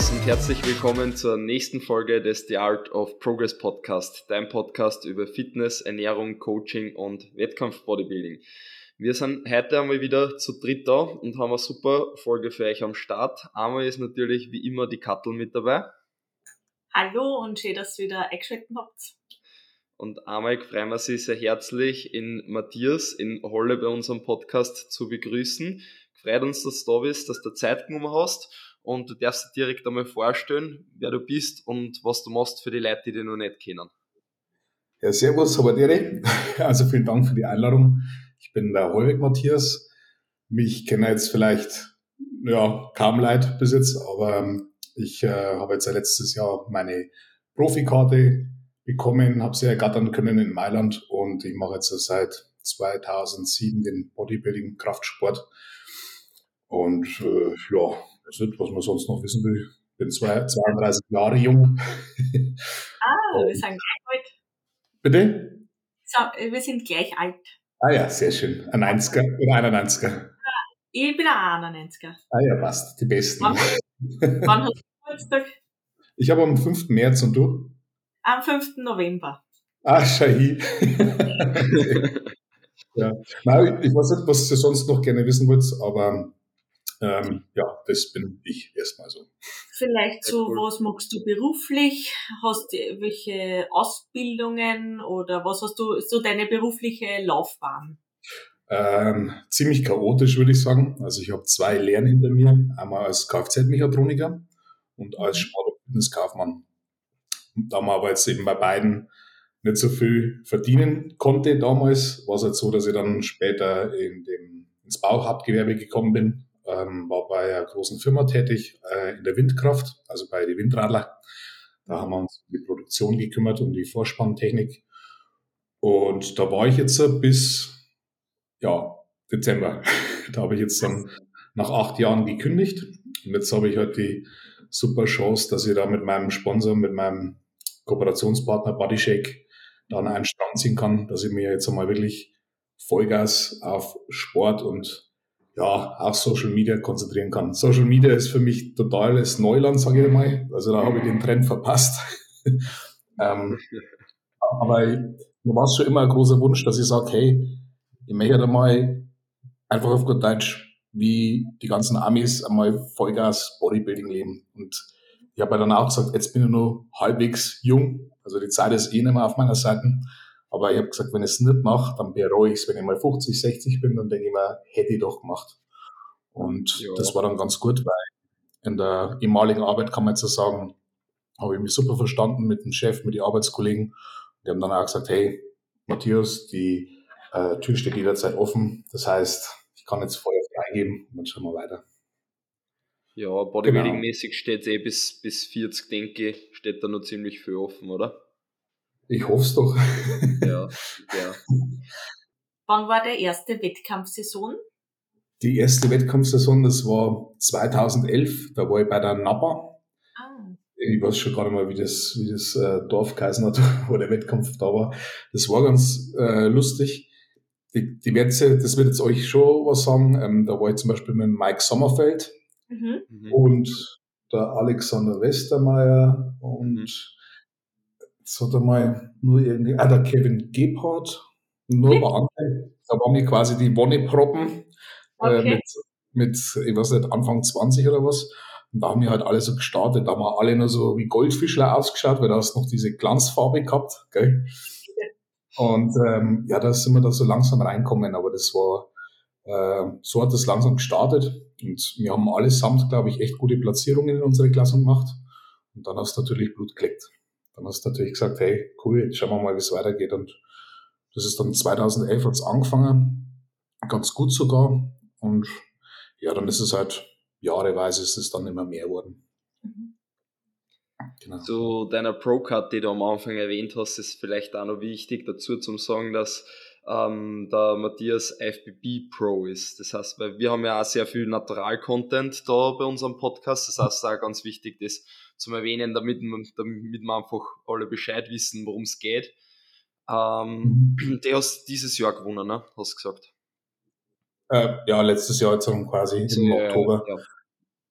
Servus und herzlich willkommen zur nächsten Folge des The Art of Progress Podcast, dein Podcast über Fitness, Ernährung, Coaching und Wettkampf-Bodybuilding. Wir sind heute einmal wieder zu dritt da und haben eine super Folge für euch am Start. Einmal ist natürlich wie immer die Kattel mit dabei. Hallo und schön, dass ihr wieder eingeschaltet habt. Und einmal freuen wir Sie sehr herzlich, in Matthias in Holle bei unserem Podcast zu begrüßen. Freut uns, dass du da bist, dass du Zeit genommen hast und du darfst dir direkt einmal vorstellen, wer du bist und was du machst für die Leute, die dich noch nicht kennen. Ja, servus, Habadere. Also vielen Dank für die Einladung. Ich bin der Hollweg Matthias. Mich kennen jetzt vielleicht kaum Leute bis jetzt, aber ich habe jetzt letztes Jahr meine Profikarte bekommen, habe sie ergattern können in Mailand und ich mache jetzt seit 2007 den Bodybuilding-Kraftsport. Und das ist, was man sonst noch wissen will. Ich bin 32 Jahre jung. Wir sind gleich alt. Bitte? So, wir sind gleich alt. Ah ja, sehr schön. Ein 90er oder 91er? Ich bin ein 91er. Ah ja, passt. Die Besten. Wann hast du Geburtstag? Ich habe am 5. März und du? Am 5. November. Ah, Shahi. Ja. Nein, ich weiß nicht, was ihr sonst noch gerne wissen wollt, aber das bin ich erstmal so. Vielleicht so, was machst du beruflich? Hast du welche Ausbildungen oder was hast du, so deine berufliche Laufbahn? Ziemlich chaotisch, würde ich sagen. Also ich habe 2 Lehren hinter mir. Einmal als Kfz-Mechatroniker und als Sport- und Fitnesskaufmann. Da man aber jetzt eben bei beiden nicht so viel verdienen konnte damals, war es halt so, dass ich dann später ins Bauhauptgewerbe gekommen bin. War bei einer großen Firma tätig, in der Windkraft, also bei den Windradler. Da haben wir uns um die Produktion gekümmert, um die Vorspanntechnik. Und da war ich jetzt bis Dezember. Da habe ich jetzt dann nach 8 Jahren gekündigt. Und jetzt habe ich halt die super Chance, dass ich da mit meinem Sponsor, mit meinem Kooperationspartner Bodyshake da an einen Strang ziehen kann, dass ich mir jetzt einmal wirklich Vollgas auf Sport und auf Social Media konzentrieren kann. Social Media ist für mich totales Neuland, sage ich mal. Also da habe ich den Trend verpasst. Aber mir war es schon immer ein großer Wunsch, dass ich sage, hey, ich möchte einmal einfach auf gut Deutsch, wie die ganzen Amis einmal Vollgas Bodybuilding leben. Und ich habe dann auch gesagt, jetzt bin ich noch halbwegs jung, also die Zeit ist eh nicht mehr auf meiner Seite. Aber ich habe gesagt, wenn ich es nicht mache, dann bereue ich es. Wenn ich mal 50, 60 bin, dann denke ich mir, hätte ich doch gemacht. Und das war dann ganz gut, weil in der ehemaligen Arbeit, kann man jetzt so sagen, habe ich mich super verstanden mit dem Chef, mit den Arbeitskollegen. Die haben dann auch gesagt, hey, Matthias, die Tür steht jederzeit offen. Das heißt, ich kann jetzt Feuer freigeben und dann schauen wir weiter. Ja, Bodybuilding-mäßig steht es bis 40, denke ich, steht da noch ziemlich viel offen, oder? Ich hoffe es doch. Ja. Wann war der erste Wettkampfsaison? Die erste Wettkampfsaison, das war 2011, da war ich bei der Napa. Ich weiß schon gar nicht mehr, wie das Dorf geheißen hat, wo der Wettkampf da war. Das war ganz lustig. Die Werte, das wird jetzt euch schon was sagen. Da war ich zum Beispiel mit Mike Sommerfeld und der Alexander Westermeier und jetzt hat er mal nur irgendwie, der Kevin Gebhardt, nur ein paar andere. Da waren wir quasi die Wonneproppen mit, ich weiß nicht, Anfang 20 oder was. Und da haben wir halt alle so gestartet. Da haben wir alle nur so wie Goldfischler ausgeschaut, weil da hast du noch diese Glanzfarbe gehabt, gell? Und da sind wir da so langsam reinkommen, aber das war, so hat das langsam gestartet. Und wir haben allesamt, glaube ich, echt gute Platzierungen in unserer Klasse gemacht. Und dann hast du natürlich Blut geleckt. Dann hast du natürlich gesagt, hey, cool, jetzt schauen wir mal, wie es weitergeht. Und das ist dann 2011 hat's angefangen, ganz gut sogar. Und ja, dann ist es halt, jahreweise ist es dann immer mehr geworden. Genau. Zu deiner Pro-Card, die du am Anfang erwähnt hast, ist vielleicht auch noch wichtig dazu zu sagen, dass der Matthias FBB Pro ist. Das heißt, weil wir haben ja auch sehr viel Natural-Content da bei unserem Podcast. Das heißt, auch ganz wichtig, das zum Erwähnen, damit wir einfach alle Bescheid wissen, worum es geht. Der hast dieses Jahr gewonnen, ne? Hast du gesagt? Letztes Jahr jetzt quasi im Oktober. Ja.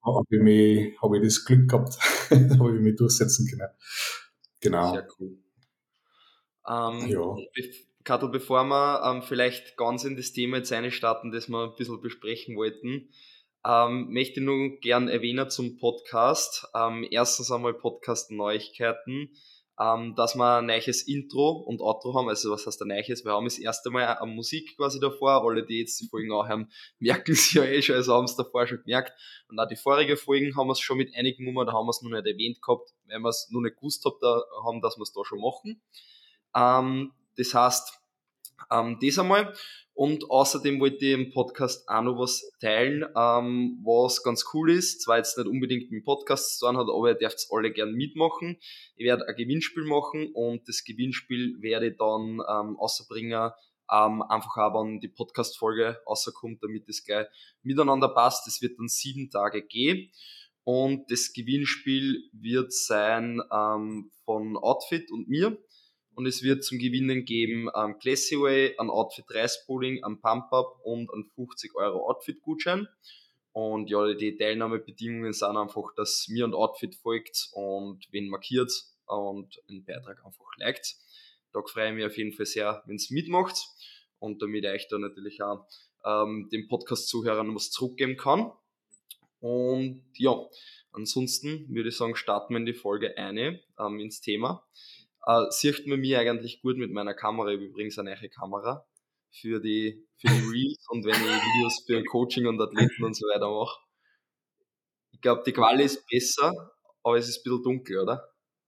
habe ich das Glück gehabt, habe ich mich durchsetzen können. Genau. Sehr cool. Ja. Kattel, bevor wir vielleicht ganz in das Thema jetzt reinstarten, das wir ein bisschen besprechen wollten, möchte ich nur gern erwähnen zum Podcast. Erstens einmal Podcast-Neuigkeiten, dass wir ein neues Intro und Outro haben. Also was heißt ein neues? Wir haben das erste Mal eine Musik quasi davor. Alle, die jetzt die Folgen auch haben, merken es ja eh schon, also haben es davor schon gemerkt. Und auch die vorigen Folgen haben wir es schon mit einigen Nummern, da haben wir es noch nicht erwähnt gehabt, weil wir es noch nicht gewusst haben, dass wir es da schon machen. Das heißt, das einmal. Und außerdem wollte ich im Podcast auch noch was teilen, was ganz cool ist. Zwar jetzt nicht unbedingt mit dem Podcast zu tun hat, aber ihr dürft es alle gern mitmachen. Ich werde ein Gewinnspiel machen und das Gewinnspiel werde ich dann rausbringen, einfach auch, wenn die Podcast-Folge rauskommt, damit es gleich miteinander passt. Das wird dann 7 Tage gehen. Und das Gewinnspiel wird sein von Outfit und mir. Und es wird zum Gewinnen geben Classyway, ein Outfit Reispooling, ein Pump-Up und ein 50 € Outfit-Gutschein. Und ja, die Teilnahmebedingungen sind einfach, dass mir und Outfit folgt und wen markiert und einen Beitrag einfach liked. Da freue ich mich auf jeden Fall sehr, wenn es mitmacht und damit ich euch da natürlich auch den Podcast-Zuhörern was zurückgeben kann. Und ja, ansonsten würde ich sagen, starten wir in die Folge eine, ins Thema. Sieht man mich eigentlich gut mit meiner Kamera. Ich habe übrigens eine neue Kamera für die Reels und wenn ich Videos für Coaching und Athleten und so weiter mache. Ich glaube, die Quali ist besser, aber es ist ein bisschen dunkel, oder?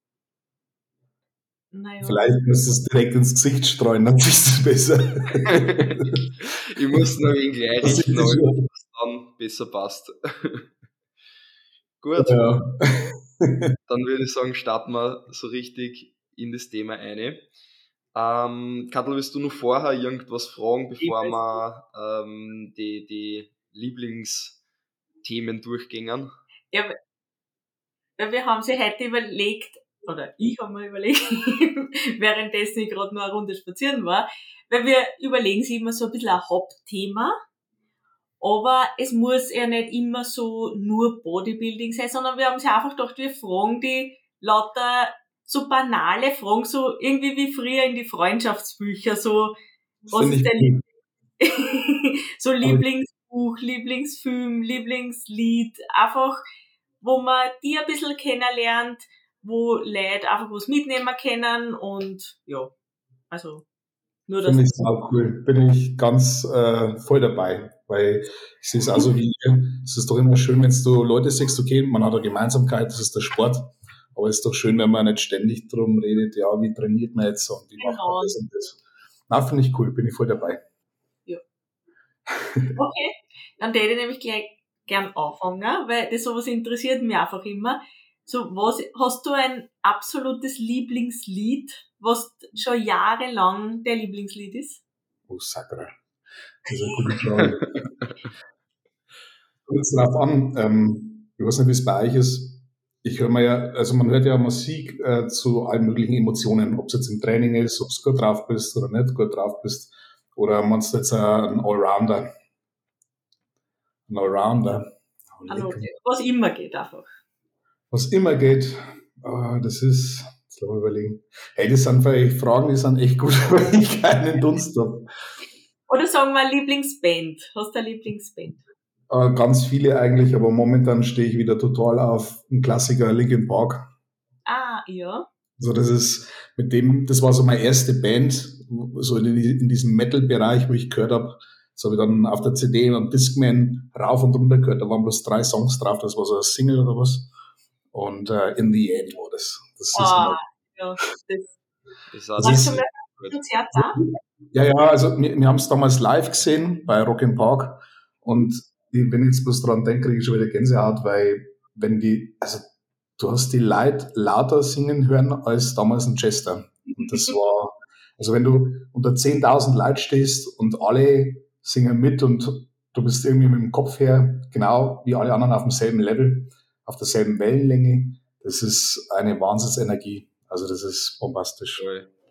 Naja. Vielleicht musst du es direkt ins Gesicht streuen, dann siehst du es besser. Ich muss noch ein wenig einrichten, aber dass es dann besser passt. Gut, ja. Dann würde ich sagen, starten wir so richtig in das Thema ein. Kattel, willst du noch vorher irgendwas fragen, bevor wir die Lieblingsthemen durchgehen? Ja, wir haben sie heute überlegt, oder ich habe mir überlegt, währenddessen ich gerade noch eine Runde spazieren war, weil wir überlegen sich immer so ein bisschen ein Hauptthema, aber es muss ja nicht immer so nur Bodybuilding sein, sondern wir haben sich einfach gedacht, wir fragen die lauter so banale Fragen, so irgendwie wie früher in die Freundschaftsbücher, so was ist dein so Lieblingsbuch, Lieblingsfilm, Lieblingslied, einfach wo man die ein bisschen kennenlernt, wo Leute einfach was mitnehmen können und ja, also nur das. Finde ich auch cool. Bin ich ganz voll dabei, weil ich sehe es also wie ihr. Es ist doch immer schön, wenn du Leute siehst, okay, man hat eine Gemeinsamkeit, das ist der Sport, aber es ist doch schön, wenn man nicht ständig drum redet, ja, wie trainiert man jetzt und wie macht man das und das. Na, finde ich cool, bin ich voll dabei. Ja. Okay, dann würde ich nämlich gleich gern anfangen, weil das sowas interessiert mich einfach immer. So, was, hast du ein absolutes Lieblingslied, was schon jahrelang der Lieblingslied ist? Oh, Sakra. Das ist eine gute Frage. Kommt jetzt darauf an, ich weiß nicht, wie es bei euch ist. Ich höre mir ja, also man hört ja Musik zu allen möglichen Emotionen, ob es jetzt im Training ist, ob du gut drauf bist oder nicht gut drauf bist, oder meinst du jetzt ein Allrounder? Ein Allrounder. Also, was immer geht einfach. Was immer geht, das ist, jetzt lass mal überlegen. Hey, das sind vielleicht Fragen, die sind echt gut, weil ich keinen Dunst habe. Oder sagen wir Lieblingsband. Hast du eine Lieblingsband? Ganz viele eigentlich, aber momentan stehe ich wieder total auf einen Klassiker, Linkin Park. Ah, ja. Also das ist mit dem, das war so meine erste Band, so in diesem Metal-Bereich, wo ich gehört habe. Das habe ich dann auf der CD und Discman rauf und runter gehört. Da waren bloß 3 Songs drauf, das war so ein Single oder was. Und In the End war das. Das ist immer, ja, das ist schon ein Konzert da? Ja, also wir haben es damals live gesehen bei Rock im Park und wenn ich jetzt bloß dran denke, kriege ich schon wieder Gänsehaut, weil wenn also du hast die Leute lauter singen hören als damals ein Chester. Und das war, also wenn du unter 10.000 Leute stehst und alle singen mit und du bist irgendwie mit dem Kopf her genau wie alle anderen auf demselben Level, auf derselben Wellenlänge, das ist eine Wahnsinnsenergie. Also das ist bombastisch.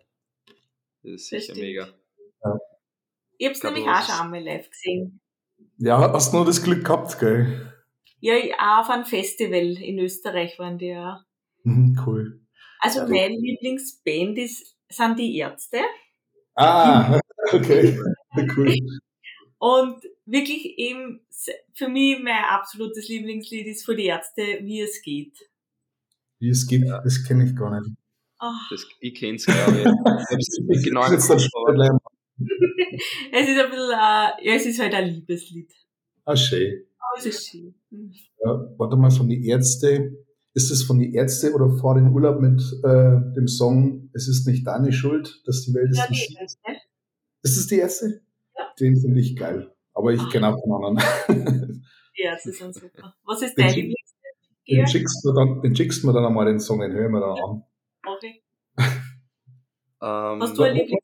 Das ist sicher mega. Ja. Ich hab's nämlich auch schon einmal live gesehen. Ja, hast nur das Glück gehabt, gell? Ja, auch auf einem Festival in Österreich waren die ja. Cool. Also meine Lieblingsband sind die Ärzte. Ah, okay. Cool. Und wirklich eben für mich mein absolutes Lieblingslied ist von die Ärzte, Wie es geht. Wie es geht, das kenne ich gar nicht. Ich kenn's, glaube ich. Ich hab's nicht genau im Kopf, aber Es ist ein bisschen, ja, es ist halt ein Liebeslied. ah, schön. Aber es ist schön. Ja, warte mal, von die Ärzte. Ist es von die Ärzte oder Fahr in Urlaub mit dem Song Es ist nicht deine Schuld, dass die Welt Ja, ist, wie die sie ist? Ärzte. Ist es die Ärzte? Ja. Den finde ich geil. Aber ich kenne auch keinen anderen. Die Ärzte sind super. Was ist Den dein schick- Lieblingslied? den schickst du mir dann einmal den Song, den hören wir dann an. Okay. Hast du ein Lieblingslied?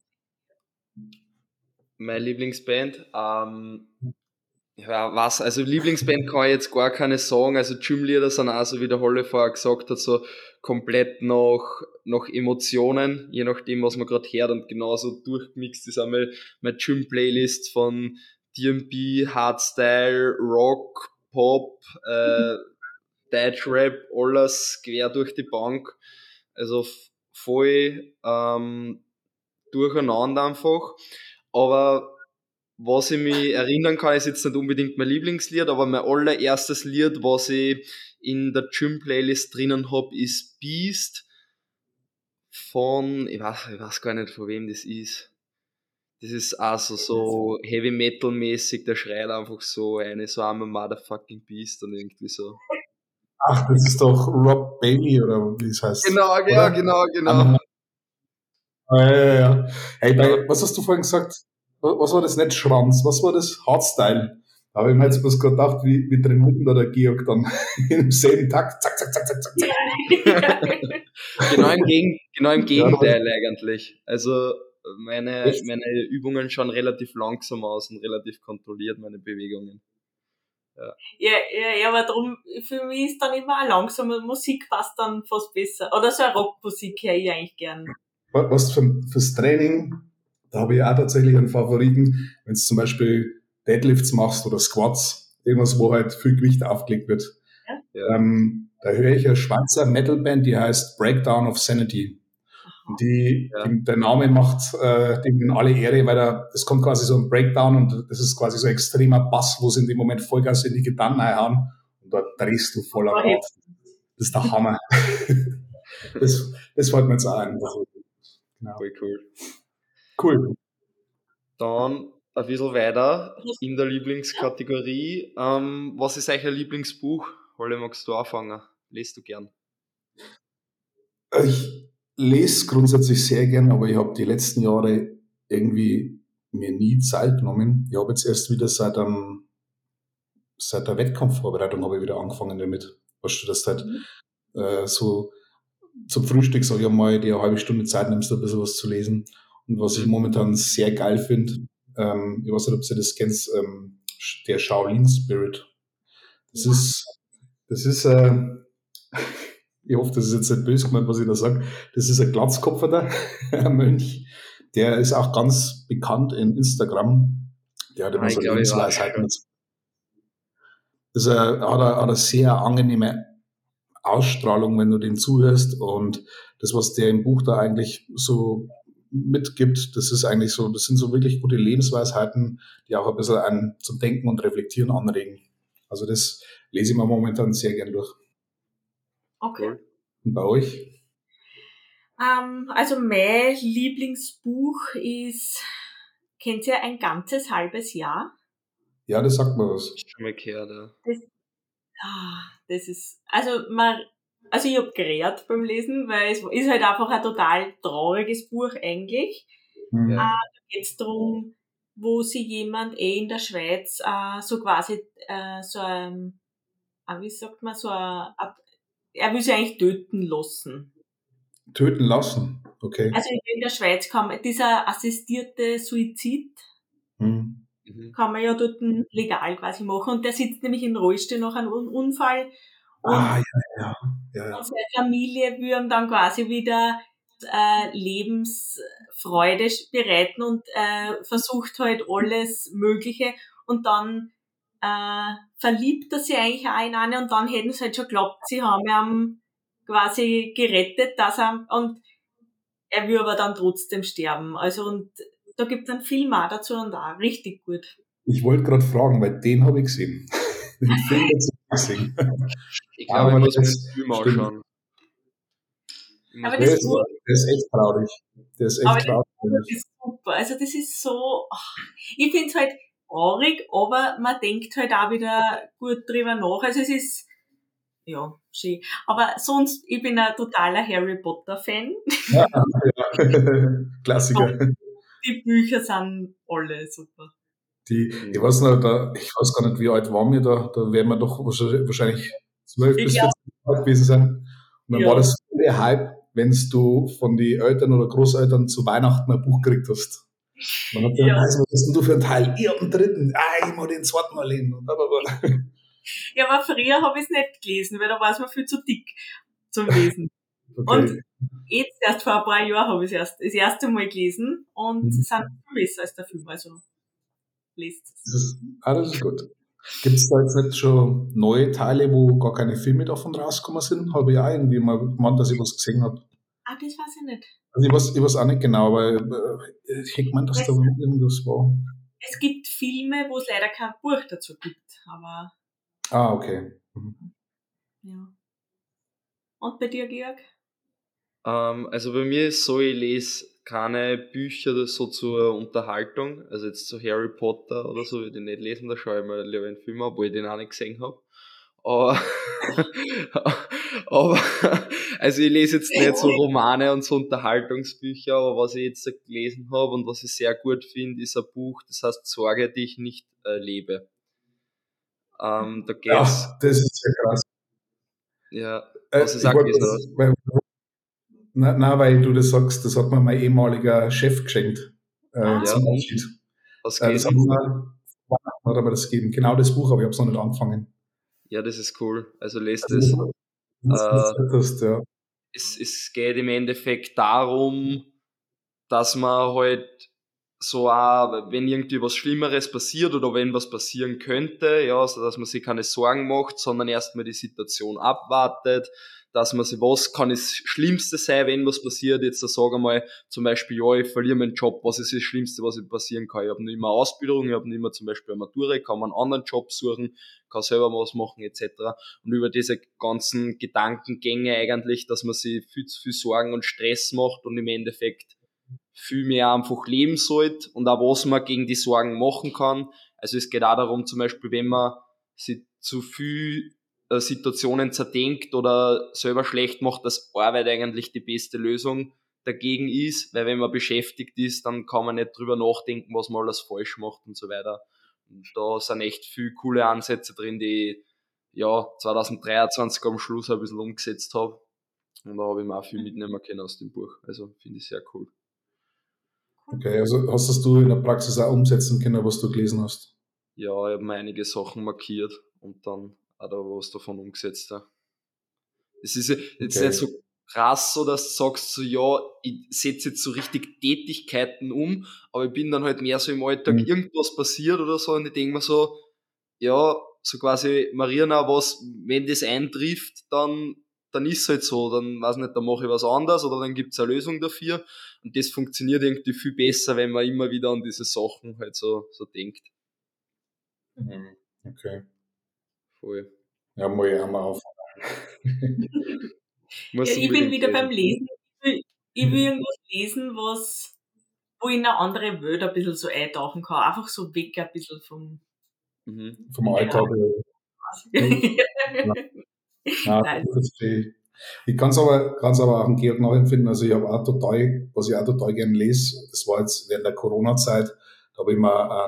meine Lieblingsband, ja, was, also Lieblingsband kann ich jetzt gar keine sagen, also Gymlieder sind auch so, wie der Holle vorher gesagt hat, so komplett nach Emotionen, je nachdem, was man gerade hört, und genauso durchgemixt ist einmal meine Gym-Playlist von D&B, Hardstyle, Rock, Pop, Deutschrap, alles quer durch die Bank, also voll durcheinander einfach, aber was ich mich erinnern kann, ist jetzt nicht unbedingt mein Lieblingslied, aber mein allererstes Lied, was ich in der Gym-Playlist drinnen hab, ist Beast von, ich weiß gar nicht, von wem das ist. Das ist auch so Heavy Metal mäßig, der schreit einfach so so I'm a motherfucking Beast und irgendwie so. Ach, das ist doch Rob Bailey oder wie es heißt. Genau, ja, oder? genau. Ja. Hey, Ja. was hast du vorhin gesagt? Was war das? Nicht Schwanz, was war das? Hardstyle. Da habe ich mir jetzt bloß gerade gedacht, wie drin unten da der Georg dann im selben Takt, zack, zack, zack, zack, zack, zack. Genau im Gegenteil Ja, eigentlich. Also echt? meine Übungen schauen relativ langsam aus und relativ kontrolliert, meine Bewegungen. Ja, aber darum, für mich ist dann immer eine langsame Musik passt dann fast besser. Oder so eine Rockmusik höre ich eigentlich gern. Was fürs Training, da habe ich auch tatsächlich einen Favoriten, wenn du zum Beispiel Deadlifts machst oder Squats, irgendwas, wo halt viel Gewicht aufgelegt wird. Ja. Da höre ich eine Schweizer Metalband, die heißt Breakdown of Sanity. Und der Name macht denen alle Ehre, weil es kommt quasi so ein Breakdown und das ist quasi so ein extremer Bass, wo sie in dem Moment Vollgas in die Gitarren reinhauen und da drehst du voll am Rad. Das ist der Hammer. das fällt mir jetzt auch ein. Genau. Voll cool. Cool. Dann ein bisschen weiter in der Lieblingskategorie. Was ist euer Lieblingsbuch? Holle, magst du anfangen? Lest du gern? Ich lese grundsätzlich sehr gern, aber ich habe die letzten Jahre irgendwie mir nie Zeit genommen. Ich habe jetzt erst wieder seit der Wettkampfvorbereitung habe ich wieder angefangen damit. Weißt du, dass du halt so zum Frühstück, sage ich einmal, dir eine halbe Stunde Zeit nimmst, ein bisschen was zu lesen. Und was ich momentan sehr geil finde, ich weiß nicht, ob ihr das kennt, der Shaolin Spirit. Das ist ich hoffe, das ist jetzt nicht böse gemeint, was ich da sage. Das ist ein Glatzkopferter, ein Mönch. Der ist auch ganz bekannt in Instagram. Der hat immer so Lebensweisheiten. Das hat eine sehr angenehme Ausstrahlung, wenn du den zuhörst. Und das, was der im Buch da eigentlich so mitgibt, das sind so wirklich gute Lebensweisheiten, die auch ein bisschen einen zum Denken und Reflektieren anregen. Also das lese ich mir momentan sehr gern durch. Okay. Und bei euch? Also mein Lieblingsbuch ist, kennt ihr Ein ganzes halbes Jahr? Ja, das sagt mir was. Schon mal gehört, ja. Das ist, also ich hab gerät beim Lesen, weil es ist halt einfach ein total trauriges Buch eigentlich. Mhm. Da geht's drum, wo sich jemand in der Schweiz so quasi so ein, wie sagt man, er will sich eigentlich töten lassen. Töten lassen, okay. Also in der Schweiz kann man, dieser assistierte Suizid kann man ja dort legal quasi machen. Und der sitzt nämlich im Rollstuhl nach einem Unfall. Und Ja. und seine Familie will ihm dann quasi wieder Lebensfreude bereiten und versucht halt alles Mögliche. Und dann verliebt er sich eigentlich auch in eine und dann hätten sie halt schon geglaubt, sie haben ihn quasi gerettet, und er will aber dann trotzdem sterben. Also, und da gibt es einen Film auch dazu und auch richtig gut. Ich wollte gerade fragen, weil den habe ich gesehen. Den Film dazu gesehen. Ich glaube, ich muss mir den Film anschauen. Aber das ist echt traurig. Der ist echt traurig. Das ist super. Also das ist so, ich finde es halt traurig, aber man denkt halt auch wieder gut drüber nach. Also es ist, ja, schön. Aber sonst, ich bin ein totaler Harry Potter Fan. Ja. Klassiker. Die Bücher sind alle super. Ich weiß gar nicht, wie alt waren wir da werden wir doch wahrscheinlich 12 bis 14 Jahre gewesen sein. Und dann war das der Hype, wenn du von den Eltern oder Großeltern zu Weihnachten ein Buch gekriegt hast. Man hat dann, was hast denn du für einen Teil? Ich hab den dritten, ich muss den zweiten mal lesen. Ja, aber früher habe ich es nicht gelesen, weil da war es mir viel zu dick zum Lesen. Okay. Und jetzt erst vor ein paar Jahren habe ich es das erste Mal gelesen und es sind viel besser als der Film, also lest es. Das ist gut. Gibt es da jetzt nicht schon neue Teile, wo gar keine Filme davon rausgekommen sind? Habe ich auch irgendwie mal gemeint, dass ich was gesehen habe. Das weiß ich nicht. Also ich weiß auch nicht genau, aber ich hätte gemeint, dass da irgendwas war. Es gibt Filme, wo es leider kein Buch dazu gibt, aber... Okay. Ja. Und bei dir, Georg? Also bei mir ist so, ich lese keine Bücher so zur Unterhaltung, also jetzt zu Harry Potter oder so, würde ich nicht lesen, da schaue ich mir lieber einen Film an, obwohl ich den auch nicht gesehen habe. Aber also ich lese jetzt nicht so Romane und so Unterhaltungsbücher, aber was ich jetzt gelesen habe und was ich sehr gut finde, ist ein Buch, das heißt Sorge, die ich nicht lebe. Da geht's. Ja, das ist ja krass. Ja, was ist auch gelesen, oder? Nein, weil du das sagst, das hat mir mein ehemaliger Chef geschenkt. Zum Abschied. Was das haben wir das gegeben. Genau das Buch, aber ich habe es noch nicht angefangen. Ja, das ist cool. Also lest es. Es geht im Endeffekt darum, dass man halt so auch, wenn irgendwie was Schlimmeres passiert oder wenn was passieren könnte, ja, so dass man sich keine Sorgen macht, sondern erstmal die Situation abwartet, dass man sich, was kann das Schlimmste sein, wenn was passiert, jetzt da sagen wir mal, zum Beispiel, ja, ich verliere meinen Job, was ist das Schlimmste, was passieren kann? Ich habe nicht mehr Ausbildung, ich habe nicht mehr zum Beispiel eine Matura, ich kann mir einen anderen Job suchen, kann selber was machen, etc. Und über diese ganzen Gedankengänge eigentlich, dass man sich viel zu viel Sorgen und Stress macht und im Endeffekt viel mehr einfach leben sollte und auch was man gegen die Sorgen machen kann. Also es geht auch darum, zum Beispiel, wenn man sich zu viel Situationen zerdenkt oder selber schlecht macht, dass Arbeit eigentlich die beste Lösung dagegen ist, weil wenn man beschäftigt ist, dann kann man nicht drüber nachdenken, was man alles falsch macht und so weiter. Und da sind echt viele coole Ansätze drin, die ich 2023 am Schluss ein bisschen umgesetzt habe. Und da habe ich mir auch viel mitnehmen können aus dem Buch. Also finde ich sehr cool. Okay, also hast du in der Praxis auch umsetzen können, was du gelesen hast? Ja, ich habe mir einige Sachen markiert und dann auch da was davon umgesetzt. Ja. Es ist jetzt nicht so krass so, dass du sagst, so, ja, ich setze jetzt so richtig Tätigkeiten um, aber ich bin dann halt mehr so im Alltag, irgendwas passiert oder so und ich denke mir so, ja, so quasi, Marina, was, wenn das eintrifft, dann ist es halt so, dann weiß nicht, dann mache ich was anderes oder dann gibt es eine Lösung dafür und das funktioniert irgendwie viel besser, wenn man immer wieder an diese Sachen halt so denkt. Okay. Voll. Ja, muss ich auch mal auf. Ich bin wieder beim Lesen. Ich will irgendwas lesen, wo ich in eine andere Welt ein bisschen so eintauchen kann. Einfach so weg ein bisschen vom Alltag. Ich kann es aber auch an Georg nachempfinden. Also ich habe auch was ich auch total gerne lese, das war jetzt während der Corona-Zeit, da habe ich mal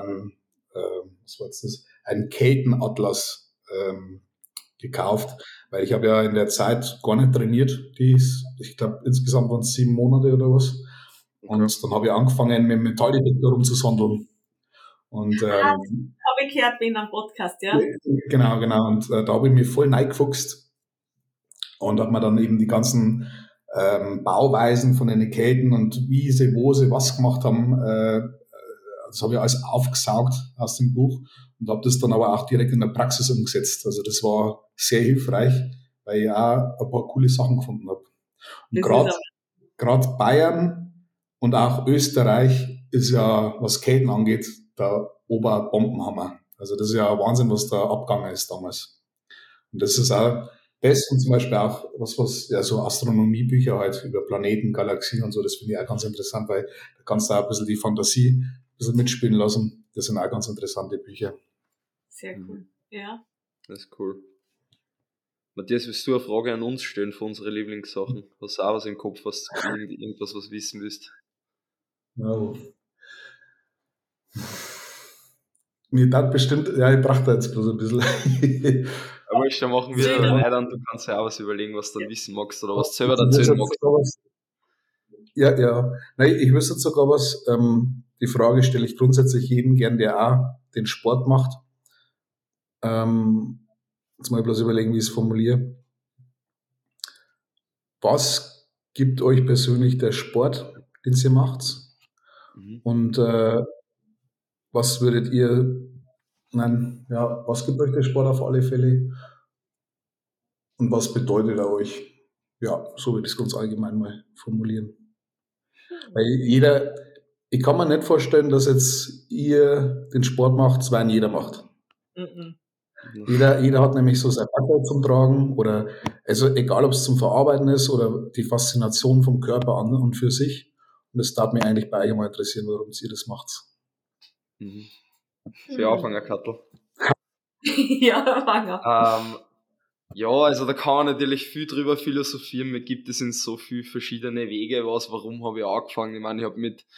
einen Keltenatlas gekauft, weil ich habe ja in der Zeit gar nicht trainiert. Ich glaube, insgesamt waren es 7 Monate oder was. Und dann habe ich angefangen, mit dem Metalldetektor rumzusandeln. Und, habe ich gehört in einem Podcast, ja? Genau. Und da habe ich mich voll reingefuchst und habe mir dann eben die ganzen Bauweisen von den Kelten und wie sie, wo sie was gemacht haben, das habe ich alles aufgesaugt aus dem Buch und habe das dann aber auch direkt in der Praxis umgesetzt. Also das war sehr hilfreich, weil ich auch ein paar coole Sachen gefunden habe. Und gerade Bayern und auch Österreich ist ja, was Skaten angeht, der Oberbombenhammer. Also das ist ja ein Wahnsinn, was da abgegangen ist damals. Und das ist auch das und zum Beispiel auch was ja so Astronomiebücher halt über Planeten, Galaxien und so, das finde ich auch ganz interessant, weil da kannst du auch ein bisschen die Fantasie ein bisschen mitspielen lassen. Das sind auch ganz interessante Bücher. Sehr cool, ja. Das ist cool. Matthias, willst du eine Frage an uns stellen für unsere Lieblingssachen? Hast du auch was im Kopf, was irgendwas, was wissen willst? Ja. Mir tat bestimmt, ja, ich brauche da jetzt bloß ein bisschen. Aber dann machen wir weiter und du kannst ja auch was überlegen, was du dann wissen magst oder was du selber erzählen magst. Ja. Nein, ich wüsste jetzt sogar was. Die Frage stelle ich grundsätzlich jedem gern, der auch den Sport macht. Jetzt mal bloß überlegen, wie ich es formuliere. Was gibt euch persönlich der Sport, den ihr macht? Und was würdet ihr, was gibt euch der Sport auf alle Fälle? Und was bedeutet er euch? Ja, so würde ich es ganz allgemein mal formulieren. Weil ich kann mir nicht vorstellen, dass jetzt ihr den Sport macht, weil ihn jeder macht. Jeder hat nämlich so sein Packerl zum Tragen oder, also egal ob es zum Verarbeiten ist oder die Faszination vom Körper an und für sich. Und das darf mich eigentlich bei euch mal interessieren, warum ihr das macht. Soll ich anfangen, Kattel? Ja, fang an. Ja, also da kann man natürlich viel drüber philosophieren. Mir gibt es in so viele verschiedene Wege warum habe ich angefangen. Ich meine, ich habe mit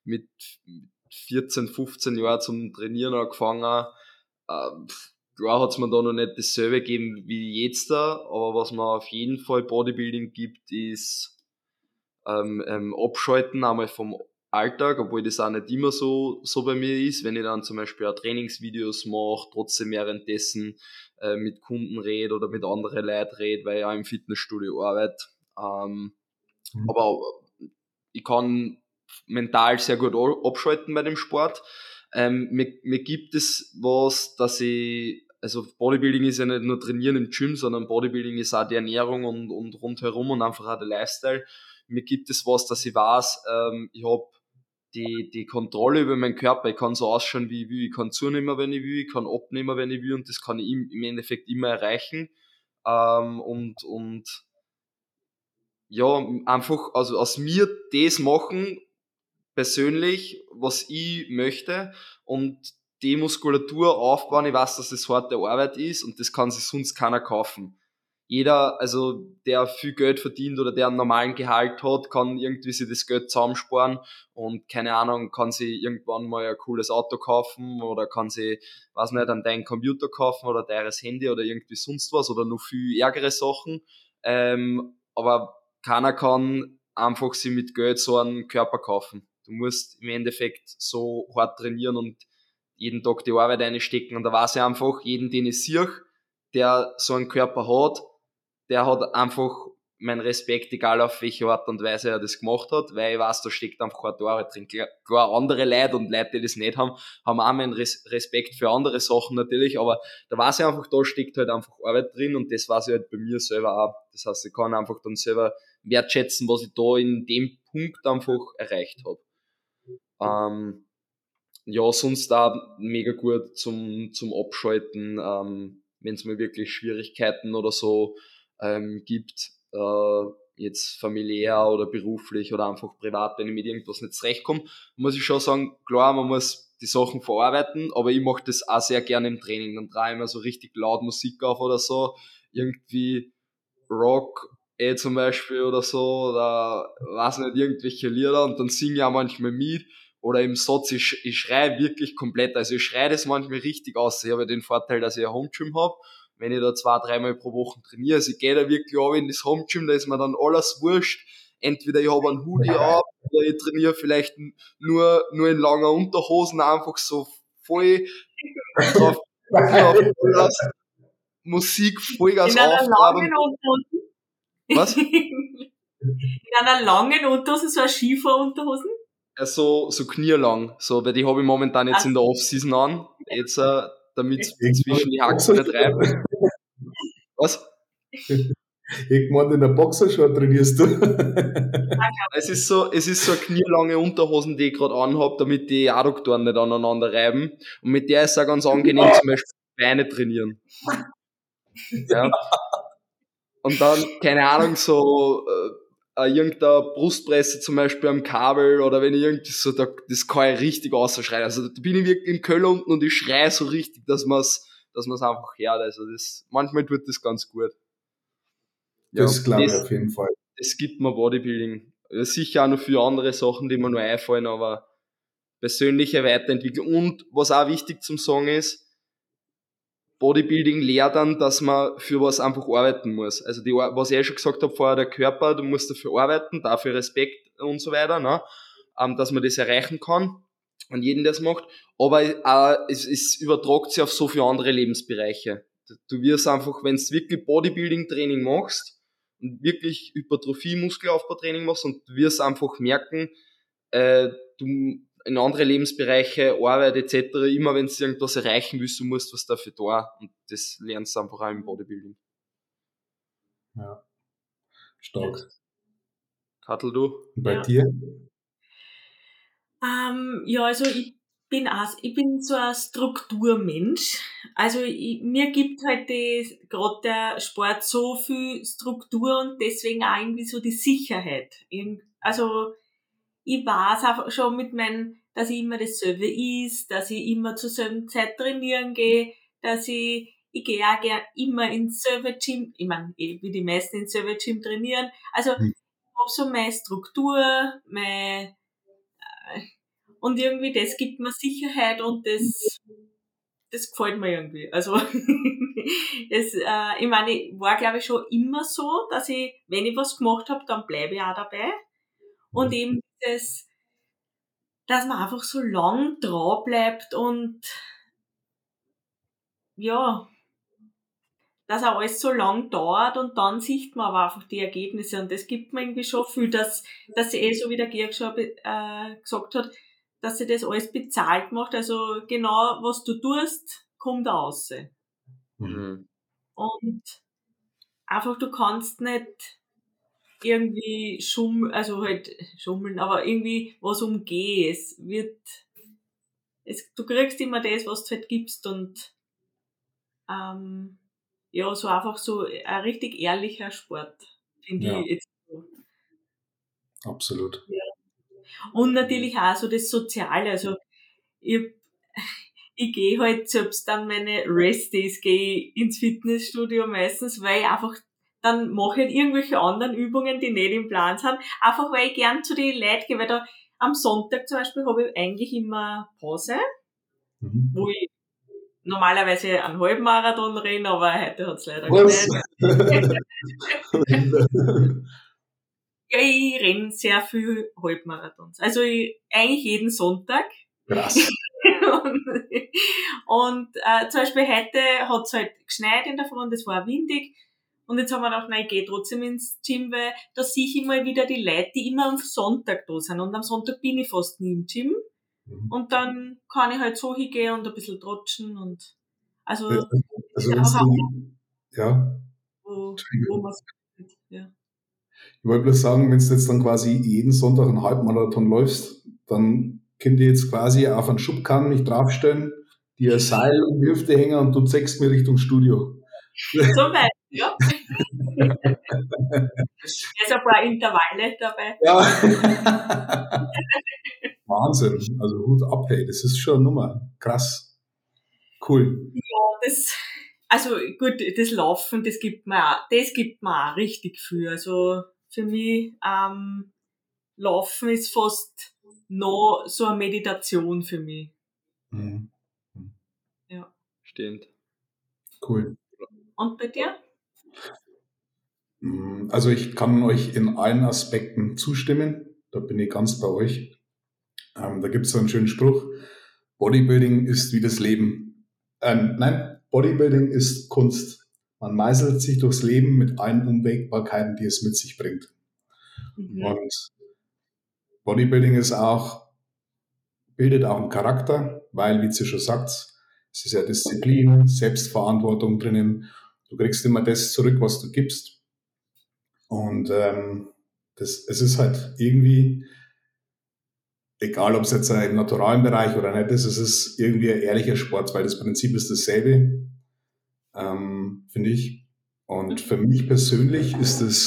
14, 15 Jahren zum Trainieren angefangen. Klar hat es mir da noch nicht dasselbe gegeben wie jetzt da, aber was mir auf jeden Fall Bodybuilding gibt, ist Abschalten einmal vom Alltag, obwohl das auch nicht immer so bei mir ist, wenn ich dann zum Beispiel auch Trainingsvideos mache, trotzdem währenddessen mit Kunden rede oder mit anderen Leuten rede, weil ich auch im Fitnessstudio arbeite. Aber ich kann mental sehr gut abschalten bei dem Sport. Mir gibt es was, dass also Bodybuilding ist ja nicht nur Trainieren im Gym, sondern Bodybuilding ist auch die Ernährung und rundherum und einfach auch der Lifestyle. Mir gibt es was, dass ich weiß, ich habe die Kontrolle über meinen Körper, ich kann so ausschauen, wie ich will, ich kann zunehmen, wenn ich will, ich kann abnehmen, wenn ich will und das kann ich im Endeffekt immer erreichen. Und ja, einfach also aus mir das machen, persönlich, was ich möchte und die Muskulatur aufbauen. Ich weiß, dass das harte Arbeit ist und das kann sich sonst keiner kaufen. Jeder, also der viel Geld verdient oder der einen normalen Gehalt hat, kann irgendwie sich das Geld zusammensparen und keine Ahnung, kann sich irgendwann mal ein cooles Auto kaufen oder kann sich, weiß nicht, einen teuren Computer kaufen oder ein teures Handy oder irgendwie sonst was oder noch viel ärgere Sachen. Aber keiner kann einfach sich mit Geld so einen Körper kaufen. Du musst im Endeffekt so hart trainieren und jeden Tag die Arbeit einstecken und da weiß ich einfach, jeden, den ich sehe, der so einen Körper hat, der hat einfach meinen Respekt, egal auf welche Art und Weise er das gemacht hat, weil ich weiß, da steckt einfach harte Arbeit drin. Klar, andere Leute und Leute, die das nicht haben, haben auch meinen Respekt für andere Sachen natürlich, aber da weiß ich einfach, da steckt halt einfach Arbeit drin und das weiß ich halt bei mir selber auch. Das heißt, ich kann einfach dann selber wertschätzen, was ich da in dem Punkt einfach erreicht habe. Ja, sonst da mega gut zum Abschalten, wenn es mal wirklich Schwierigkeiten oder so gibt, jetzt familiär oder beruflich oder einfach privat, wenn ich mit irgendwas nicht zurechtkomme, muss ich schon sagen, klar, man muss die Sachen verarbeiten, aber ich mache das auch sehr gerne im Training. Dann drehe ich mir so richtig laut Musik auf oder so, irgendwie Rock, zum Beispiel oder so, oder weiß nicht, irgendwelche Lieder und dann singe ich auch manchmal mit. Oder im Satz, ich schreie wirklich komplett, also ich schreie das manchmal richtig aus. Ich habe ja den Vorteil, dass ich ein Homegym habe. Wenn ich da 2-3 Mal pro Woche trainiere, also ich gehe da wirklich auch in das Homegym, da ist mir dann alles wurscht. Entweder ich habe einen Hoodie auf, oder ich trainiere vielleicht nur in langer Unterhosen, einfach so voll drauf, Musik Vollgas auftragen. Was? In einer langen Unterhose, so eine Skifahrunterhosen? so knielang, so, weil die habe ich momentan jetzt in der Off-Season an, jetzt, damit zwischen die Haxen nicht reiben. Was? Irgendwann in der Boxershort trainierst du. Es ist so eine knielange Unterhosen, die ich gerade anhab, damit die Adduktoren nicht aneinander reiben. Und mit der ist es auch ganz angenehm, zum Beispiel Beine trainieren. Ja. Und dann, keine Ahnung, so irgendeine Brustpresse zum Beispiel am Kabel oder wenn ich irgendwie so, das kann ich richtig ausschreien. Also da bin ich wirklich im Keller unten und ich schreie so richtig, dass man's einfach hört. Also manchmal tut das ganz gut. Ja, Das glaube ich auf jeden Fall. Es gibt mir Bodybuilding. Sicher auch noch viele andere Sachen, die mir noch einfallen, aber persönliche Weiterentwicklung. Und was auch wichtig zum Sagen ist, Bodybuilding lehrt dann, dass man für was einfach arbeiten muss. Also was ich schon gesagt habe vorher, der Körper, du musst dafür arbeiten, dafür Respekt und so weiter, ne? Dass man das erreichen kann und jeden das macht. Aber es übertragt sich auf so viele andere Lebensbereiche. Du wirst einfach, wenn du wirklich Bodybuilding-Training machst und wirklich Hypertrophie, Muskelaufbautraining machst und du wirst einfach merken, du in andere Lebensbereiche, Arbeit etc., immer wenn du irgendwas erreichen willst, du musst was dafür tun. Und das lernst du einfach auch im Bodybuilding. Ja, stark. Kattel, du? Und bei dir? Ja, also ich bin so ein Strukturmensch. Also mir gibt halt gerade der Sport so viel Struktur und deswegen auch irgendwie so die Sicherheit. Also ich weiß einfach schon dass ich immer dasselbe ist, dass ich immer zur selben Zeit trainieren gehe, dass ich gehe auch gern immer ins selbe Gym, ich meine, wie die meisten ins selbe Gym trainieren. Also ich habe so meine Struktur, und irgendwie das gibt mir Sicherheit und das gefällt mir irgendwie. Also ich meine, ich war glaube ich schon immer so, dass ich, wenn ich was gemacht habe, dann bleibe ich auch dabei. Und eben dass man einfach so lang dran bleibt und ja, dass auch alles so lang dauert und dann sieht man aber einfach die Ergebnisse und das gibt mir irgendwie schon viel, dass sie so wie der Georg schon gesagt hat, dass sie das alles bezahlt macht, also genau was du tust, kommt raus. Mhm. Und einfach du kannst nicht irgendwie schummeln, aber irgendwie was umgehen. Du kriegst immer das, was du halt gibst und ja, so einfach so ein richtig ehrlicher Sport, finde Ja, ich jetzt so. absolut. Ja. Und natürlich auch so das Soziale, also ich, ich gehe halt selbst dann meine Rest-Days, gehe ich ins Fitnessstudio meistens, weil ich einfach, dann mache ich halt irgendwelche anderen Übungen, die nicht im Plan sind, einfach weil ich gern zu den Leuten gehe, weil da am Sonntag zum Beispiel habe ich eigentlich immer Pause, wo ich normalerweise einen Halbmarathon renne, aber heute hat's leider Was? geschneit. Ja, ich renne sehr viel Halbmarathons. Also eigentlich jeden Sonntag. Krass. und zum Beispiel heute hat's halt geschneit in der Früh und es war windig. Und jetzt haben wir gedacht, nein, ich gehe trotzdem ins Gym, weil da sehe ich immer wieder die Leute, die immer am Sonntag da sind. Und am Sonntag bin ich fast nie im Gym. Und dann kann ich halt so hingehen und ein bisschen trotschen und also wenn du, ja. wo man ja. Ich wollte bloß sagen, wenn du jetzt dann quasi jeden Sonntag einen Halbmarathon läufst, dann könnt ihr jetzt quasi auf einen Schubkarren mich draufstellen, dir ein Seil um die Hüfte hängen und du zeigst mir Richtung Studio. Zum Beispiel, ja. Jetzt ein paar Intervalle dabei. Ja. Wahnsinn. Also Hut ab, hey, das ist schon eine Nummer. Krass. Cool. Ja, also gut, das Laufen, das gibt mir auch richtig viel. Also für mich, Laufen ist fast noch so eine Meditation für mich. Mhm. Ja. Stimmt. Cool. Und bei dir? Also ich kann euch in allen Aspekten zustimmen. Da bin ich ganz bei euch. Da gibt es so einen schönen Spruch. Bodybuilding ist wie das Leben. Nein, Bodybuilding ist Kunst. Man meißelt sich durchs Leben mit allen Unwägbarkeiten, die es mit sich bringt. Mhm. Und Bodybuilding ist auch bildet auch einen Charakter, weil, wie sie schon sagt, es ist ja Disziplin, Selbstverantwortung drinnen. Du kriegst immer das zurück, was du gibst. Und es ist halt irgendwie, egal ob es jetzt im naturalen Bereich oder nicht ist, es ist irgendwie ein ehrlicher Sport, weil das Prinzip ist dasselbe, finde ich. Und für mich persönlich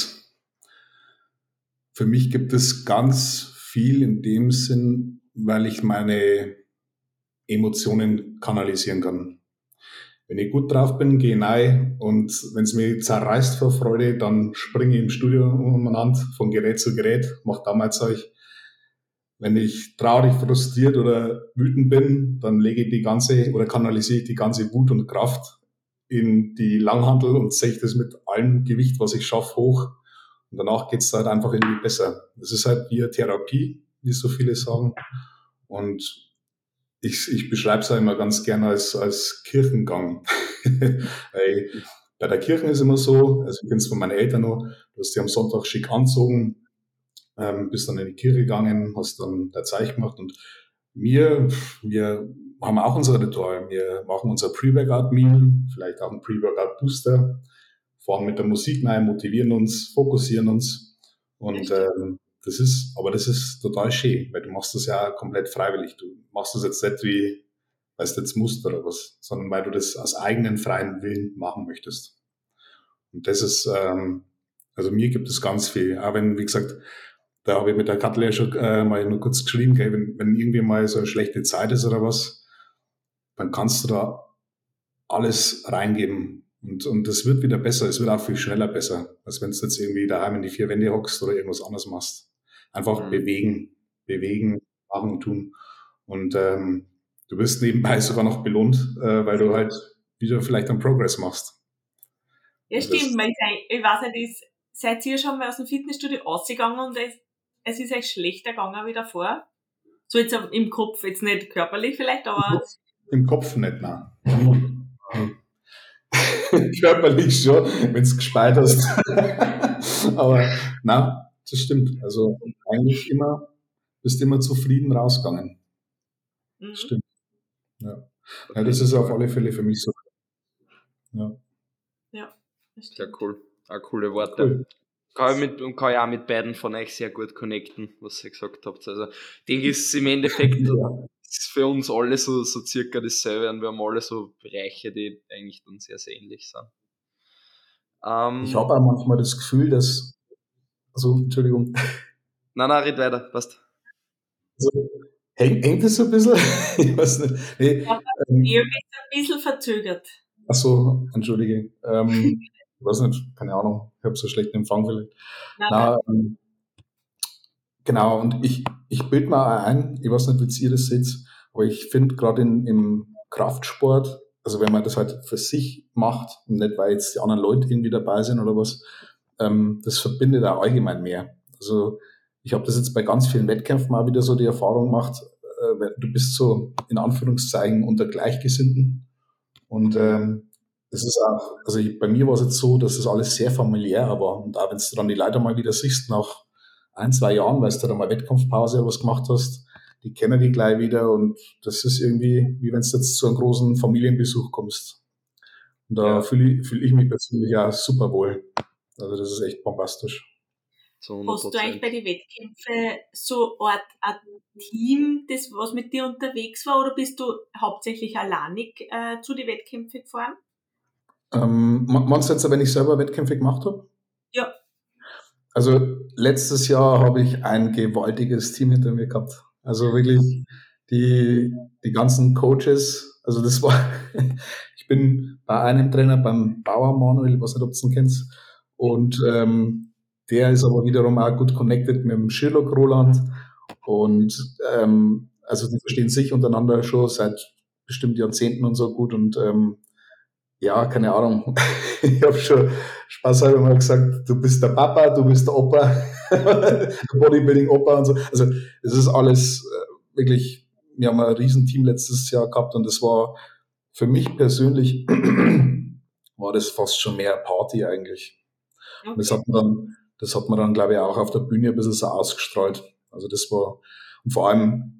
für mich gibt es ganz viel in dem Sinn, weil ich meine Emotionen kanalisieren kann. Wenn ich gut drauf bin, gehe ich rein und wenn es mich zerreißt vor Freude, dann springe ich im Studio umeinander von Gerät zu Gerät, mache damals euch. Wenn ich traurig, frustriert oder wütend bin, dann lege ich kanalisiere ich die ganze Wut und Kraft in die Langhantel und ziehe das mit allem Gewicht, was ich schaffe, hoch. Und danach geht's halt einfach irgendwie besser. Das ist halt wie eine Therapie, wie so viele sagen. Und ich beschreibe es ja immer ganz gerne als Kirchengang. Weil bei der Kirche ist immer so, also ich kenne es von meinen Eltern noch, du hast die am Sonntag schick angezogen, bist dann in die Kirche gegangen, hast dann dein Zeichen gemacht und wir haben auch unser Ritual. Wir machen unser Pre-Workout-Meal, vielleicht auch ein Pre-Workout-Booster, fahren mit der Musik rein, motivieren uns, fokussieren uns und das ist total schön, weil du machst das ja komplett freiwillig. Du machst das jetzt nicht wie, weil du jetzt musst oder was, sondern weil du das aus eigenen freien Willen machen möchtest. Und das ist, also mir gibt es ganz viel. Auch wenn, wie gesagt, da habe ich mit der Kattel ja schon mal nur kurz geschrieben, gell, wenn irgendwie mal so eine schlechte Zeit ist oder was, dann kannst du da alles reingeben. Und das wird wieder besser. Es wird auch viel schneller besser, als wenn du jetzt irgendwie daheim in die vier Wände hockst oder irgendwas anderes machst. Einfach bewegen, machen und tun. Und du wirst nebenbei sogar noch belohnt, weil du halt wieder vielleicht einen Progress machst. Ja, stimmt. Ich weiß nicht, seid ihr schon mal aus dem Fitnessstudio rausgegangen und es ist euch schlechter gegangen wie davor? So jetzt im Kopf, jetzt nicht körperlich vielleicht, aber... Im Kopf nicht, nein. Körperlich schon, wenn du gespeit hast. Aber nein, das stimmt. Also eigentlich bist immer zufrieden rausgegangen. Stimmt. Ja. Ja, das ist auf alle Fälle für mich so. Ja, das stimmt. Sehr cool. Auch coole Worte. Cool. Kann ich auch mit beiden von euch sehr gut connecten, was ihr gesagt habt. Also, ich denke, es ist im Endeffekt ist für uns alle so circa dasselbe und wir haben alle so Bereiche, die eigentlich dann sehr, sehr ähnlich sind. Ich habe auch manchmal das Gefühl, dass, Entschuldigung. Nein, red weiter, passt. Also, hängt das so ein bisschen? Ich weiß nicht. Nee, ihr bist ein bisschen verzögert. Ach so, entschuldige. Ich weiß nicht, keine Ahnung, ich habe so schlechten Empfang vielleicht. Genau, und ich bilde mir auch ein, ich weiß nicht, wie ihr das seht, aber ich finde gerade im Kraftsport, also wenn man das halt für sich macht und nicht, weil jetzt die anderen Leute irgendwie dabei sind oder was, das verbindet auch allgemein mehr. Also ich habe das jetzt bei ganz vielen Wettkämpfen auch wieder so die Erfahrung gemacht, du bist so in Anführungszeichen unter Gleichgesinnten und das ist auch, also bei mir war es jetzt so, dass das alles sehr familiär war und auch wenn du dann die Leute mal wieder siehst nach 1-2 Jahren, weil du dann mal Wettkampfpause oder was gemacht hast, die kennen die gleich wieder und das ist irgendwie, wie wenn du jetzt zu einem großen Familienbesuch kommst. Und da fühle ich mich persönlich auch super wohl. Also das ist echt bombastisch. Hast du eigentlich bei den Wettkämpfen so eine Art Team, das was mit dir unterwegs war, oder bist du hauptsächlich alleinig zu den Wettkämpfen gefahren? Meinst du jetzt, wenn ich selber Wettkämpfe gemacht habe? Ja. Also letztes Jahr habe ich ein gewaltiges Team hinter mir gehabt. Also wirklich die ganzen Coaches, also das war, ich bin bei einem Trainer, beim Bauer Manuel, ich weiß nicht, ob du ihn kennst, und der ist aber wiederum auch gut connected mit dem Sherlock Roland und also die verstehen sich untereinander schon seit bestimmt Jahrzehnten und so gut und ja, keine Ahnung. Ich habe schon spaßhalber mal gesagt, du bist der Papa, du bist der Opa, der Bodybuilding-Opa und so. Also es ist alles wirklich, wir haben ein Riesenteam letztes Jahr gehabt und das war für mich persönlich, war das fast schon mehr Party eigentlich. Okay. Und das hat man dann, glaube ich, auch auf der Bühne ein bisschen so ausgestrahlt. Also das war, und vor allem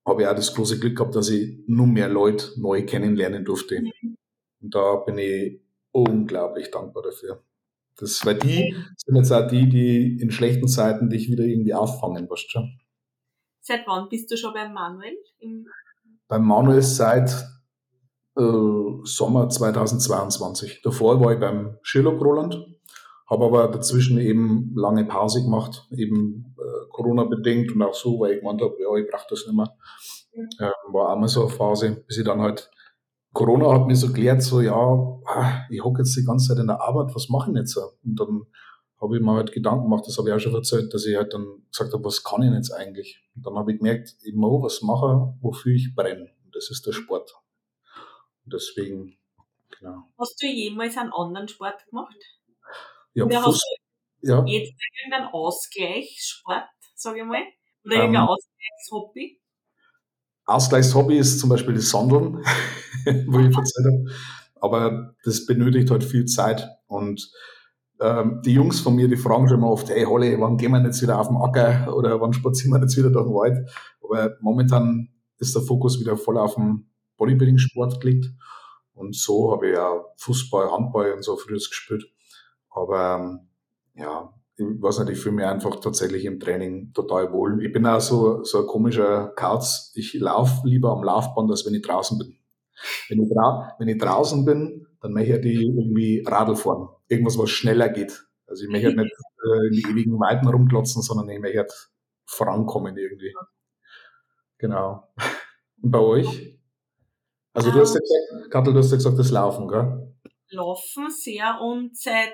habe ich auch das große Glück gehabt, dass ich nur mehr Leute neu kennenlernen durfte. Und da bin ich unglaublich dankbar dafür. Weil die sind jetzt auch die in schlechten Zeiten dich wieder irgendwie auffangen, weißt du schon. Seit wann bist du schon beim Manuel? Beim Manuel seit Sommer 2022. Davor war ich beim Sherlock Roland, habe aber dazwischen eben lange Pause gemacht, eben Corona-bedingt und auch so, weil ich gemeint habe, ja, ich brauche das nicht mehr. War auch mal so eine Phase, bis ich dann halt, Corona hat mir so gelehrt, so, ja, ich hocke jetzt die ganze Zeit in der Arbeit, was mache ich jetzt so? Und dann habe ich mir halt Gedanken gemacht, das habe ich auch schon erzählt, dass ich halt dann gesagt habe, was kann ich jetzt eigentlich? Und dann habe ich gemerkt, ich muss was machen, wofür ich brenne. Und das ist der Sport. Und deswegen, genau. Hast du jemals einen anderen Sport gemacht? Ja, Oder hast du ja. jetzt irgendeinen Ausgleichssport, sage ich mal? Oder irgendein Ausgleichshobby? Ausgleichshobby ist zum Beispiel das Sandeln, wo ich erzählt habe. Aber das benötigt halt viel Zeit. Und die Jungs von mir, die fragen schon immer oft, hey Holly, wann gehen wir jetzt wieder auf den Acker oder wann spazieren wir jetzt wieder durch den Wald? Aber momentan ist der Fokus wieder voll auf den Bodybuilding-Sport gelegt. Und so habe ich ja Fußball, Handball und so früher gespielt. Aber ja, ich weiß nicht, ich fühle mich einfach tatsächlich im Training total wohl. Ich bin auch so ein komischer Kauz. Ich laufe lieber am Laufband, als wenn ich draußen bin. Wenn ich draußen bin, dann möchte ich irgendwie Radl fahren. Irgendwas, was schneller geht. Also ich möchte halt nicht in die ewigen Weiten rumklotzen, sondern ich möchte halt vorankommen irgendwie. Genau. Und bei euch? Also du hast ja gesagt, Kattel, du hast ja gesagt, das Laufen, gell? Laufen sehr und seit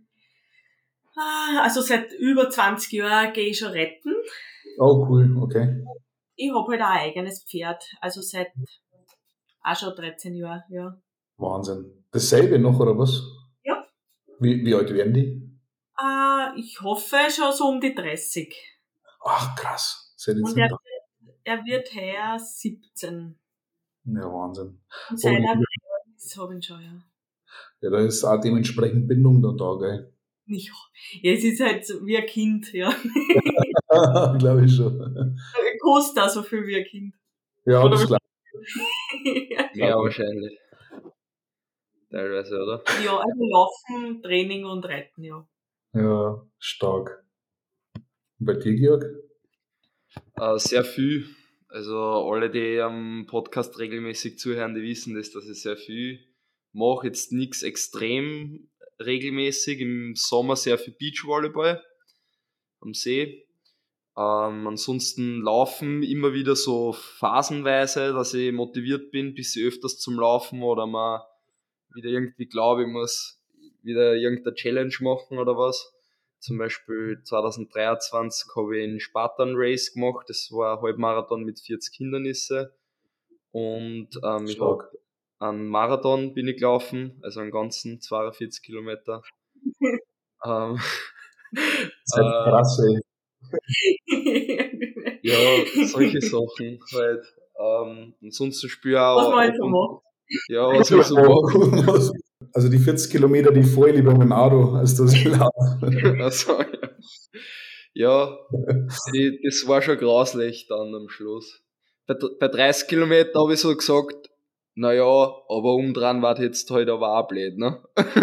über 20 Jahren gehe ich schon retten. Oh, cool, okay. Ich habe halt auch ein eigenes Pferd, also seit auch schon 13 Jahren, ja. Wahnsinn. Dasselbe noch, oder was? Ja. Wie alt werden die? Ich hoffe schon so um die 30. Ach, krass. Und er wird heuer 17. Ja, Wahnsinn. Und seiner habe ich schon, ja. Ja, da ist auch dementsprechend Bindung da, gell? Ja, es ist halt so wie ein Kind, ja. Glaube ich schon. Kostet auch so viel wie ein Kind. Ja, das glaube ich. Ja, wahrscheinlich. Teilweise, oder? Ja, also Laufen, Training und Reiten, ja. Ja, stark. Und bei dir, Georg? Sehr viel. Also alle, die am Podcast regelmäßig zuhören, die wissen das, dass ich sehr viel mache. Jetzt nichts extrem regelmäßig. Im Sommer sehr viel Beachvolleyball am See. Ansonsten laufen immer wieder so phasenweise, dass ich motiviert bin, ein bisschen öfters zum Laufen oder mal wieder irgendwie glaube, ich muss wieder irgendeine Challenge machen oder was. Zum Beispiel 2023 habe ich einen Spartan Race gemacht, das war ein Halbmarathon mit 40 Hindernissen und ich habe einen Marathon bin ich gelaufen, also einen ganzen 42 Kilometer. Krass, ey. Ja, solche Sachen halt. Ansonsten spiele ich auch. Was man halt so macht. Ja, was man so macht. Also die 40 Kilometer, die fahre ich lieber mit dem Auto, als dass ich laufe. Also, ja, das war schon grauslich dann am Schluss. Bei 30 Kilometer habe ich so gesagt, naja, aber umdran war jetzt halt aber auch blöd, ne?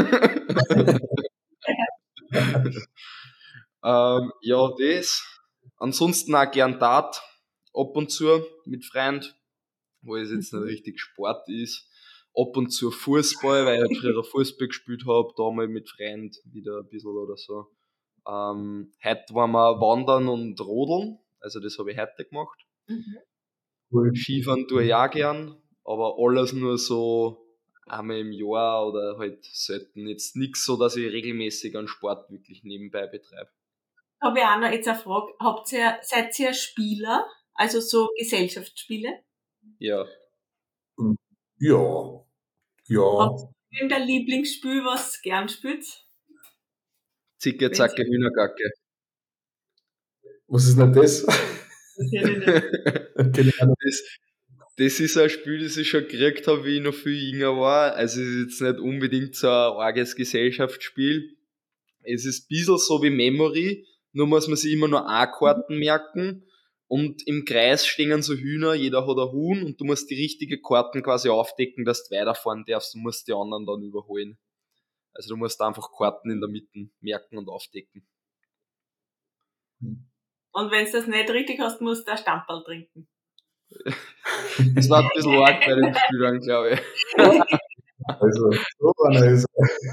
Ja, das. Ansonsten auch gern Dart, ab und zu mit Freund, wo es jetzt nicht richtig Sport ist. Ab und zu Fußball, weil ich halt früher Fußball gespielt habe, da mal mit Freund wieder ein bisschen oder so. Heute waren wir wandern und rodeln, also das habe ich heute gemacht. Cool. Skifahren tue ich auch gern, aber alles nur so einmal im Jahr oder halt selten. Jetzt nichts so, dass ich regelmäßig einen Sport wirklich nebenbei betreibe. Habe ich auch noch jetzt eine Frage. Seid ihr Spieler? Also so Gesellschaftsspiele? Ja. Ja. Ja. Habt ihr irgendein Lieblingsspiel, was ihr gern spielt? Zicke, Zacke, Hühnergacke. Was ist denn das? Das ist ein Spiel, das ich schon gekriegt habe, wie ich noch viel jünger war. Also es ist jetzt nicht unbedingt so ein arges Gesellschaftsspiel. Es ist ein bisschen so wie Memory, nur muss man sich immer nur A-Karten merken. und im Kreis stehen so Hühner, jeder hat ein Huhn und du musst die richtige Karten quasi aufdecken, dass du weiterfahren darfst, du musst die anderen dann überholen. Also du musst einfach Karten in der Mitte merken und aufdecken. Und wenn du das nicht richtig hast, musst du ein Stamperl trinken. Das war ein bisschen arg bei den Spielern, glaube ich. Also, so einer ist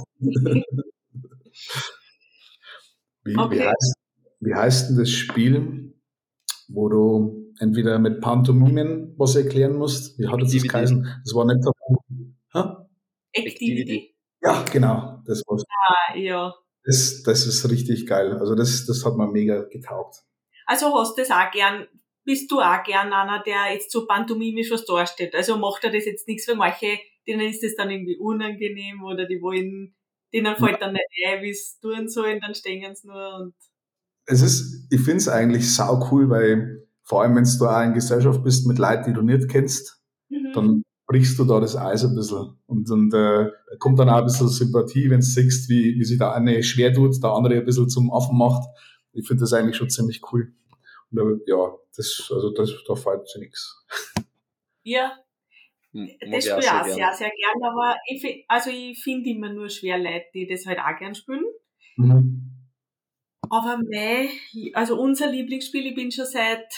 Okay. wie heißt denn das Spiel, wo du entweder mit Pantomimen was erklären musst? Wie hat das Activity. geheißen? Das war nicht so. Activity? Ja, genau. Das war's. Ja. Das ist richtig geil. Also das hat mir mega getaugt. Also hast du das auch gern, bist du auch gern einer, der jetzt so pantomimisch was darstellt? Also macht er das jetzt nichts, für manche, denen ist das dann irgendwie unangenehm oder die wollen, denen fällt dann nicht ein, wie es tun sollen, dann stehen sie nur und. Ich finde es eigentlich sau cool, weil vor allem, wenn du da auch in Gesellschaft bist mit Leuten, die du nicht kennst, dann brichst du da das Eis ein bisschen. Und da kommt dann auch ein bisschen Sympathie, wenn du siehst, wie sich der eine schwer tut, der andere ein bisschen zum Affen macht. Ich finde das eigentlich schon ziemlich cool. Und ja, da fällt sich nichts. Ja, das spiele ich auch sehr, sehr gern, aber ich finde immer nur schwer Leute, die das halt auch gern spielen. Mhm. Aber also unser Lieblingsspiel, ich bin schon seit,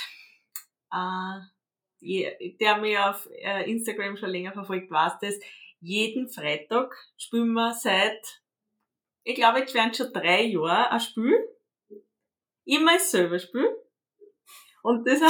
der mich auf Instagram schon länger verfolgt, weiß das, jeden Freitag spielen wir seit, ich glaube, jetzt werden schon 3 Jahre ein Spiel. Immer dasselbe Spiel. Und das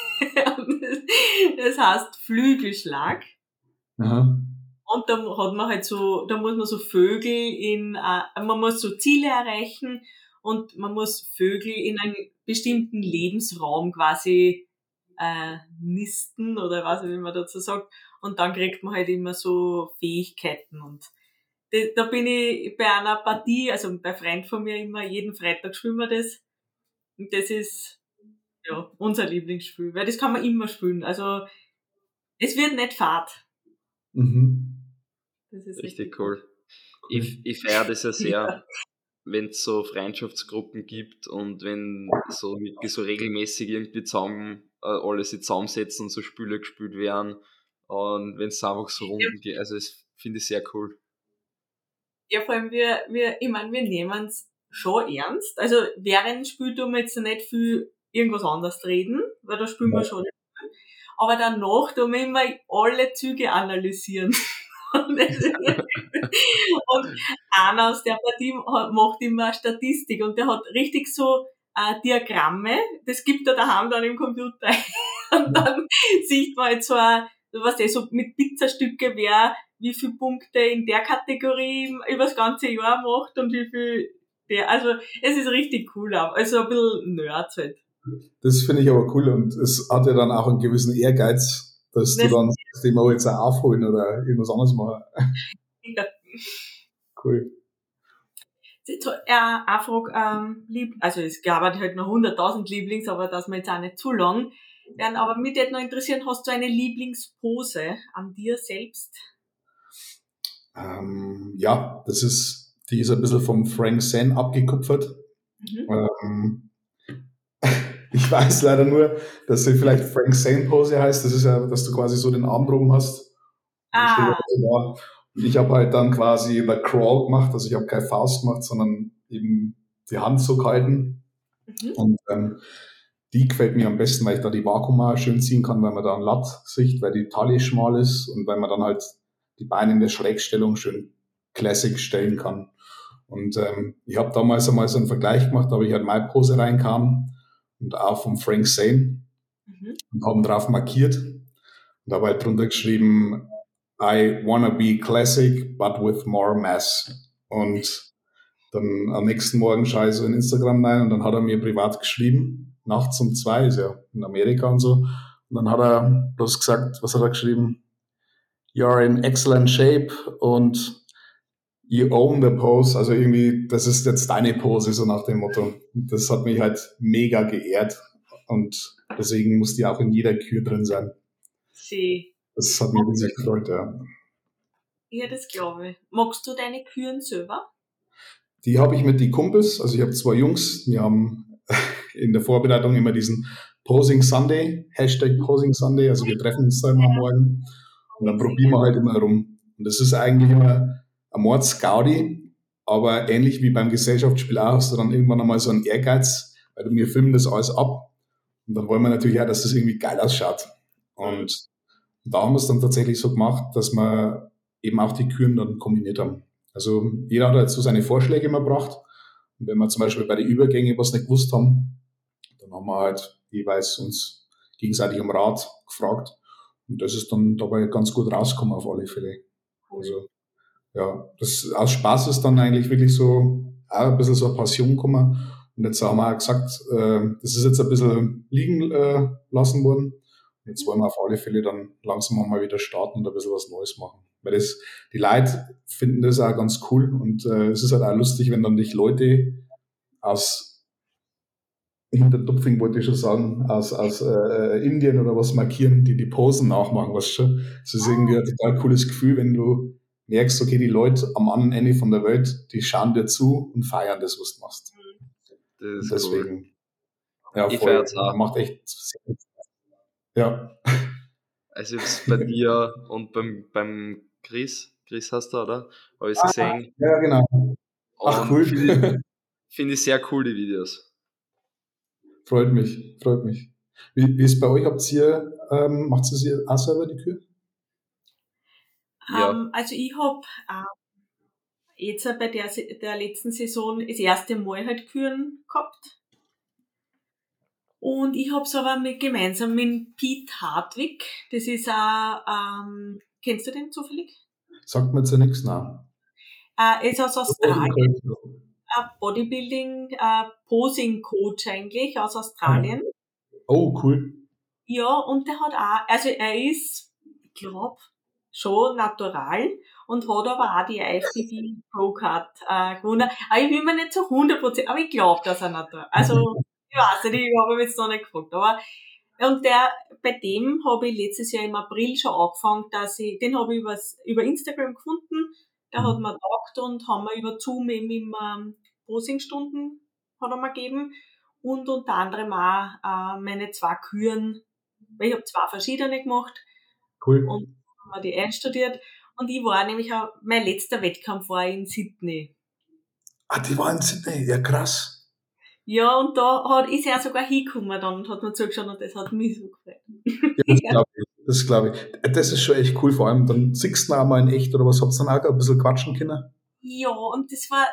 heißt Flügelschlag. Aha. Und da hat man halt da muss man so Vögel man muss so Ziele erreichen und man muss Vögel in einen bestimmten Lebensraum quasi nisten oder was, wie man dazu sagt. Und dann kriegt man halt immer so Fähigkeiten und da bin ich bei einer Partie, also bei Freunden von mir immer, jeden Freitag spielen wir das. Und das ist, ja, unser Lieblingsspiel, weil das kann man immer spielen. Also, es wird nicht fad. Mhm. Das ist richtig cool. Ich feiere das ja sehr, wenn es so Freundschaftsgruppen gibt und wenn so regelmäßig irgendwie alle sich zusammensetzen und so Spiele gespielt werden und wenn es einfach so Runden geht. Also das finde ich sehr cool. Ja, vor allem ich meine, wir nehmen es schon ernst. Also während dem Spiel tun wir jetzt nicht viel irgendwas anderes reden, weil da spielen wir schon nicht viel. Aber danach tun wir immer alle Züge analysieren. Und einer aus der Partie macht immer eine Statistik und der hat richtig so Diagramme, das gibt er daheim dann im Computer. Und dann sieht man halt so mit Pizzastücke, wer wie viele Punkte in der Kategorie über das ganze Jahr macht und wie viel also es ist richtig cool, also ein bisschen Nerds halt. Das finde ich aber cool und es hat ja dann auch einen gewissen Ehrgeiz, dass du dann das Thema jetzt auch aufholen oder irgendwas anderes machen. Ja. Cool. Eine Frage, also es gab halt noch 100.000 Lieblings, aber das wir jetzt auch nicht zu lang werden. Aber mich würde noch interessieren, hast du eine Lieblingspose an dir selbst? Ja, die ist ein bisschen vom Frank Sen abgekupfert. Ich weiß leider nur, dass sie vielleicht Frank Sen Pose heißt. Das ist ja, dass du quasi so den Arm drum hast. Und ich habe halt dann quasi der Crawl gemacht, also ich habe keine Faust gemacht, sondern eben die Hand so gehalten. Und die gefällt mir am besten, weil ich da die Vakuum schön ziehen kann, weil man da ein Latt sieht, weil die Taille schmal ist und weil man dann halt die Beine in der Schrägstellung schön classic stellen kann. Und ich habe damals einmal so einen Vergleich gemacht, da habe ich halt meine Pose reinkam und auch vom Frank Zane und haben drauf markiert und habe halt drunter geschrieben, I wanna be classic, but with more mass. Und dann am nächsten Morgen schaue ich so in Instagram rein und dann hat er mir privat geschrieben, nachts um 2, ist ja in Amerika und so. Und dann hat er bloß gesagt, was hat er geschrieben? You're in excellent shape und you own the pose. Also irgendwie, das ist jetzt deine Pose, so nach dem Motto. Und das hat mich halt mega geehrt und deswegen muss die auch in jeder Kür drin sein. Das hat mich riesig gefreut, ja. Ja, das glaube ich. Magst du deine Küren selber? Die habe ich mit den Kumpels, also ich habe 2 Jungs, wir haben in der Vorbereitung immer diesen Posing Sunday, Hashtag Posing Sunday, also wir treffen uns da immer am Morgen und dann probieren wir halt immer rum. Und das ist eigentlich immer ein Mordsgaudi, aber ähnlich wie beim Gesellschaftsspiel auch, hast du dann irgendwann einmal so einen Ehrgeiz, weil wir filmen das alles ab und dann wollen wir natürlich auch, dass das irgendwie geil ausschaut. Und da haben wir es dann tatsächlich so gemacht, dass wir eben auch die Küren dann kombiniert haben. Also jeder hat halt so seine Vorschläge immer gebracht. Und wenn wir zum Beispiel bei den Übergängen was nicht gewusst haben, dann haben wir halt jeweils uns gegenseitig um Rat gefragt. Und das ist dann dabei ganz gut rausgekommen auf alle Fälle. Also ja, das aus Spaß ist dann eigentlich wirklich so auch ein bisschen so eine Passion gekommen. Und jetzt haben wir auch gesagt, das ist jetzt ein bisschen liegen lassen worden. Und jetzt wollen wir auf alle Fälle dann langsam mal wieder starten und ein bisschen was Neues machen. Weil die Leute finden das auch ganz cool und es ist halt auch lustig, wenn dann dich Leute aus Hintertupfing, wollte ich schon sagen, aus Indien oder was markieren, die Posen nachmachen, weißt du schon. Das ist irgendwie ein total cooles Gefühl, wenn du merkst, okay, die Leute am anderen Ende von der Welt, die schauen dir zu und feiern das, was du machst. Das ist Und deswegen, cool. ja, Ich voll. feier's auch. Macht echt Sinn. Ja. Also ich hab's bei dir und beim Chris hast du, oder? Habe ich gesehen. Ja, genau. Ach, Und cool. finde ich sehr cool, die Videos. Freut mich, freut mich. Wie ist bei euch? Macht ihr auch selber die Kühe? Ja. Also ich habe jetzt bei der letzten Saison das erste Mal halt Kühen gehabt. Und ich habe es aber gemeinsam mit Pete Hartwig. Das ist kennst du den zufällig? Sagt mir jetzt ja nichts nach. Er ist aus Australien, ein Bodybuilding, Posing Coach eigentlich aus Australien. Oh, cool. Ja, und der hat auch, also er ist, ich glaube, schon natural und hat aber auch die IFBB Pro Card gewonnen. Aber ich bin mir nicht so 100%, aber ich glaube, dass er natural, also ich weiß nicht, ich habe ihn jetzt noch nicht gefragt, aber und bei dem habe ich letztes Jahr im April schon angefangen, den habe ich über Instagram gefunden, der hat mir getaugt und haben wir über Zoom eben im Posingstunden hat er mir gegeben und unter anderem auch meine 2 Küren, weil ich habe 2 verschiedene gemacht Cool. und haben wir die einstudiert und ich war nämlich auch, mein letzter Wettkampf war in Sydney. Ah, die war in Sydney, ja krass. Ja, und da ist er sogar hingekommen dann und hat mir zugeschaut und das hat mich so gefreut. Ja, das glaube ich. Das ist schon echt cool, vor allem dann siehst du ihn auch mal in echt oder was, habt ihr dann auch ein bisschen quatschen können? Ja, und das war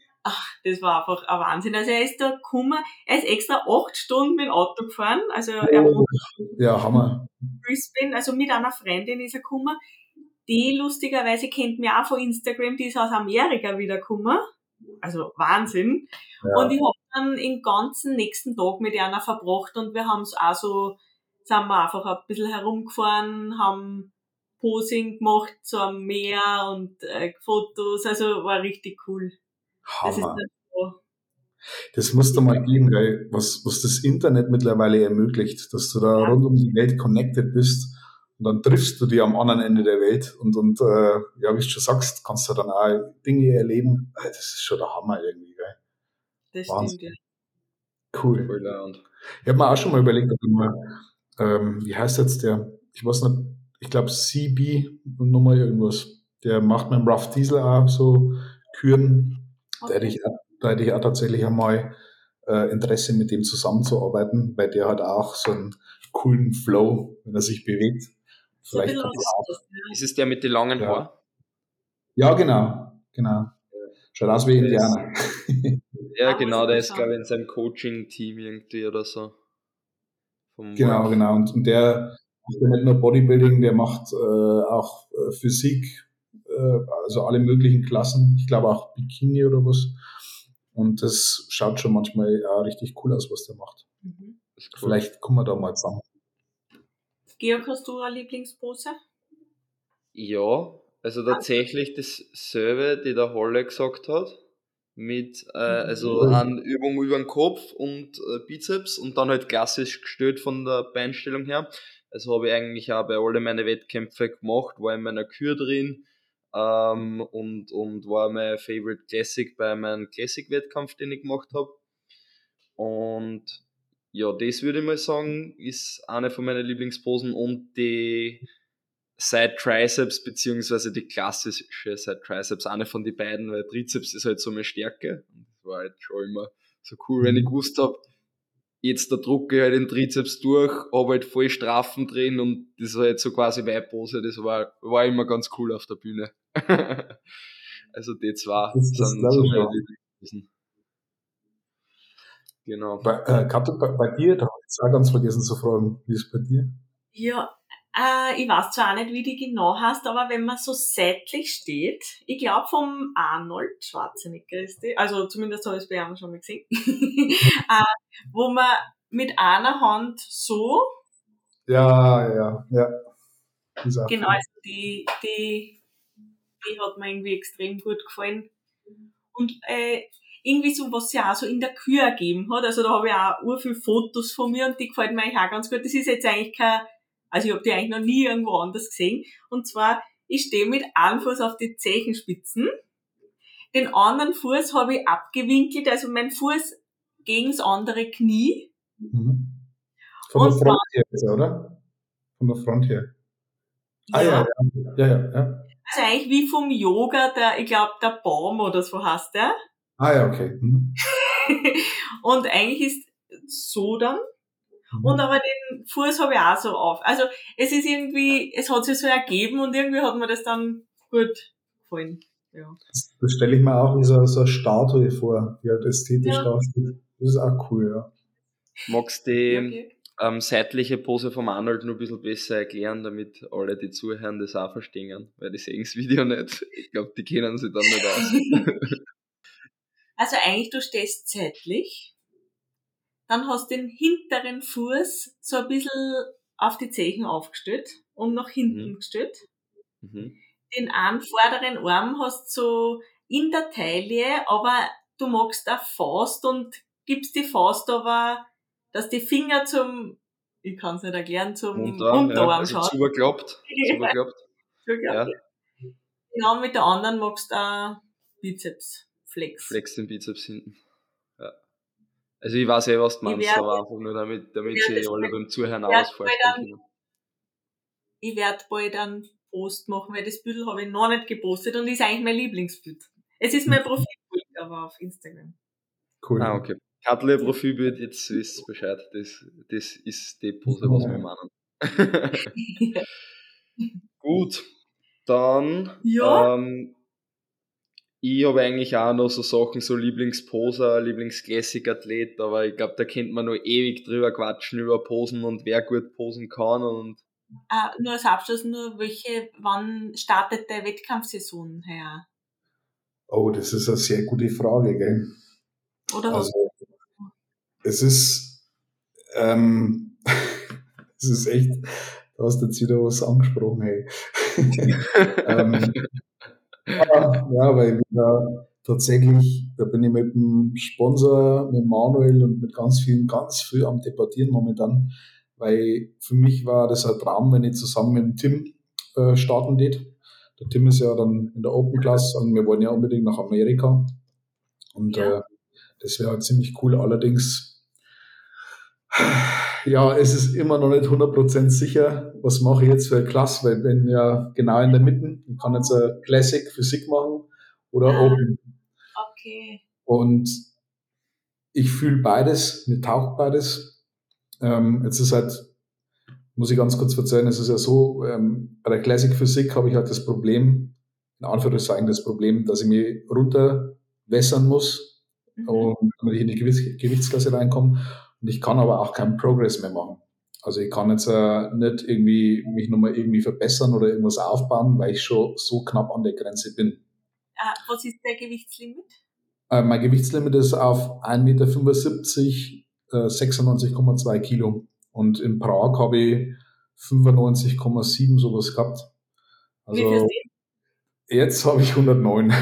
einfach ein Wahnsinn. Also er ist da gekommen, er ist extra 8 Stunden mit dem Auto gefahren, also er wohnt Ja, Hammer. in Brisbane, also mit einer Freundin ist er gekommen. Die lustigerweise kennt mich auch von Instagram, die ist aus Amerika wieder gekommen. Also Wahnsinn. Und Ja, ich habe dann den ganzen nächsten Tag mit einer verbracht und wir haben es auch so, sind wir einfach ein bisschen herumgefahren, haben Posing gemacht so am Meer und Fotos, also war richtig cool. Das ist Hammer. dann so. Das musst du mal geben, gell? Was das Internet mittlerweile ermöglicht, dass du da Ja, rund um die Welt connected bist und dann triffst du die am anderen Ende der Welt und ja, wie du schon sagst, kannst du dann auch Dinge erleben. Das ist schon der Hammer irgendwie, gell? das stimmt, ja. Wahnsinn. Cool. Voll und Ich habe mir auch schon mal überlegt, ob ich mal, wie heißt jetzt der? Ich weiß nicht, ich glaube CB und nochmal irgendwas. Der macht mit dem Rough Diesel auch so Küren. Okay. Da hätte ich auch tatsächlich einmal Interesse, mit dem zusammenzuarbeiten, weil der hat auch so einen coolen Flow, wenn er sich bewegt. So ein Vielleicht bisschen kann aus, man auch. ist es der mit den langen Ja, Haaren? ja genau. Schaut aus wie Der ist, Indianer. ja, muss genau, ich der mal ist, glaube schauen. ich, in seinem Coaching-Team irgendwie oder so. Vom Genau, Rough. genau. Und der macht ja nicht nur Bodybuilding, der macht auch Physik, also alle möglichen Klassen. Ich glaube auch Bikini oder was. Und das schaut schon manchmal auch richtig cool aus, was der macht. Mhm. Ist cool. Vielleicht kommen wir da mal zusammen. Georg, hast du eine Lieblingspose? Ja, also tatsächlich dasselbe, die der Holle gesagt hat, mit also Cool. an Übung über den Kopf und Bizeps und dann halt klassisch gestellt von der Beinstellung her. Also habe ich eigentlich auch bei alle meine Wettkämpfe gemacht, war in meiner Kür drin und war mein Favorite Classic bei meinem Classic-Wettkampf, den ich gemacht habe. Und ja, das würde ich mal sagen, ist eine von meinen Lieblingsposen und die Side Triceps beziehungsweise die klassische Side Triceps, eine von den beiden, weil Trizeps ist halt so meine Stärke. Und das war halt schon immer so cool, wenn ich gewusst habe, jetzt da drucke ich halt den Trizeps durch, habe halt voll Strafen drin und das war jetzt so quasi Weibpose, das war immer ganz cool auf der Bühne. Also die zwei Das sind so glaube ich meine auch. Lieblingsposen. Genau. Katja, bei dir, da habe ich jetzt auch ganz vergessen zu fragen, wie ist es bei dir? Ja, ich weiß zwar auch nicht, wie die genau heißt, aber wenn man so seitlich steht, ich glaube vom Arnold Schwarzenegger ist die, also zumindest habe ich es bei ihm schon mal gesehen, wo man mit einer Hand so, Ja. Ist auch genau, cool. also die hat mir irgendwie extrem gut gefallen. Und irgendwie so, was sie auch so in der Kühe ergeben hat. Also da habe ich auch urviel Fotos von mir und die gefällt mir eigentlich auch ganz gut. Das ist jetzt eigentlich also ich habe die eigentlich noch nie irgendwo anders gesehen. Und zwar, ich stehe mit einem Fuß auf die Zehenspitzen, den anderen Fuß habe ich abgewinkelt, also mein Fuß gegen das andere Knie. Mhm. Von der Und Front her, oder? Von der Front her. Ah ja. also eigentlich wie vom Yoga, ich glaube der Baum oder so heißt der. Ah ja, okay. Mhm. Und eigentlich ist so dann. Und aber den Fuß habe ich auch so auf. Also es ist irgendwie, es hat sich so ergeben und irgendwie hat mir das dann gut gefallen. Ja. Das stelle ich mir auch wie so eine Statue vor, die halt ästhetisch dasteht. Das ist auch cool, ja. Magst du Ja, die seitliche Pose vom Arnold nur ein bisschen besser erklären, damit alle, die zuhören, das auch verstehen? Weil die sehen das Video nicht. Ich glaube, die kennen sich dann nicht aus. Also eigentlich, du stehst seitlich, dann hast du den hinteren Fuß so ein bisschen auf die Zehen aufgestellt und nach hinten gestellt. Mhm. Den einen vorderen Arm hast du so in der Taille, aber du magst auch Faust und gibst die Faust aber, dass die Finger ich kann es nicht erklären, zum Unterarm, ja. Unterarm Also schauen. zugeklappt. Ja. Genau, mit der anderen magst du auch Bizeps Flex. Flex den Bizeps hinten. Ja. Also ich weiß was du Ich meinst, werde aber einfach nur damit sie alle beim Zuhören auch was vorstellen können. Ich werde bald einen Post machen, weil das Bild habe ich noch nicht gepostet und ist eigentlich mein Lieblingsbild. Es ist mein Profilbild, aber auf Instagram. Cool. Ah, okay. Kattle Profilbild, jetzt wisst ihr Bescheid. Das ist die Pose, was wir meinen. Gut, dann Ja, ich habe eigentlich auch noch so Sachen, so Lieblingsposer, Lieblingsklassik-Athlet, aber ich glaube, da könnte man noch ewig drüber quatschen, über Posen und wer gut posen kann. Und nur als Abschluss, wann startet der Wettkampfsaison her? Oh, das ist eine sehr gute Frage, gell? Oder Also, es ist, es ist echt, du hast jetzt wieder was angesprochen, hey. Ja, weil wir da tatsächlich, da bin ich mit dem Sponsor, mit Manuel und mit ganz vielen, ganz viel am Debattieren momentan, weil für mich war das ein Traum, wenn ich zusammen mit dem Tim starten geht. Der Tim ist ja dann in der Open Class und wir wollen ja unbedingt nach Amerika und das wäre halt ziemlich cool. Allerdings, ja, es ist immer noch nicht 100% sicher, was mache ich jetzt für eine Klasse, weil ich bin ja genau in der Mitte. Ich kann jetzt eine Classic Physik machen oder Open. Okay. Und ich fühle beides, mir taugt beides. Jetzt ist halt, muss ich ganz kurz erzählen, es ist ja so, bei der Classic Physik habe ich halt das Problem, in Anführungszeichen das Problem, dass ich mich runterwässern muss, und damit ich in die Gewichtsklasse reinkomme. Und ich kann aber auch keinen Progress mehr machen. Also ich kann jetzt nicht irgendwie mich nochmal irgendwie verbessern oder irgendwas aufbauen, weil ich schon so knapp an der Grenze bin. Was ist der Gewichtslimit? Mein Gewichtslimit ist auf 1,75 Meter, 96,2 Kilo. Und in Prag habe ich 95,7 sowas gehabt. Wie viel Also jetzt habe ich 109.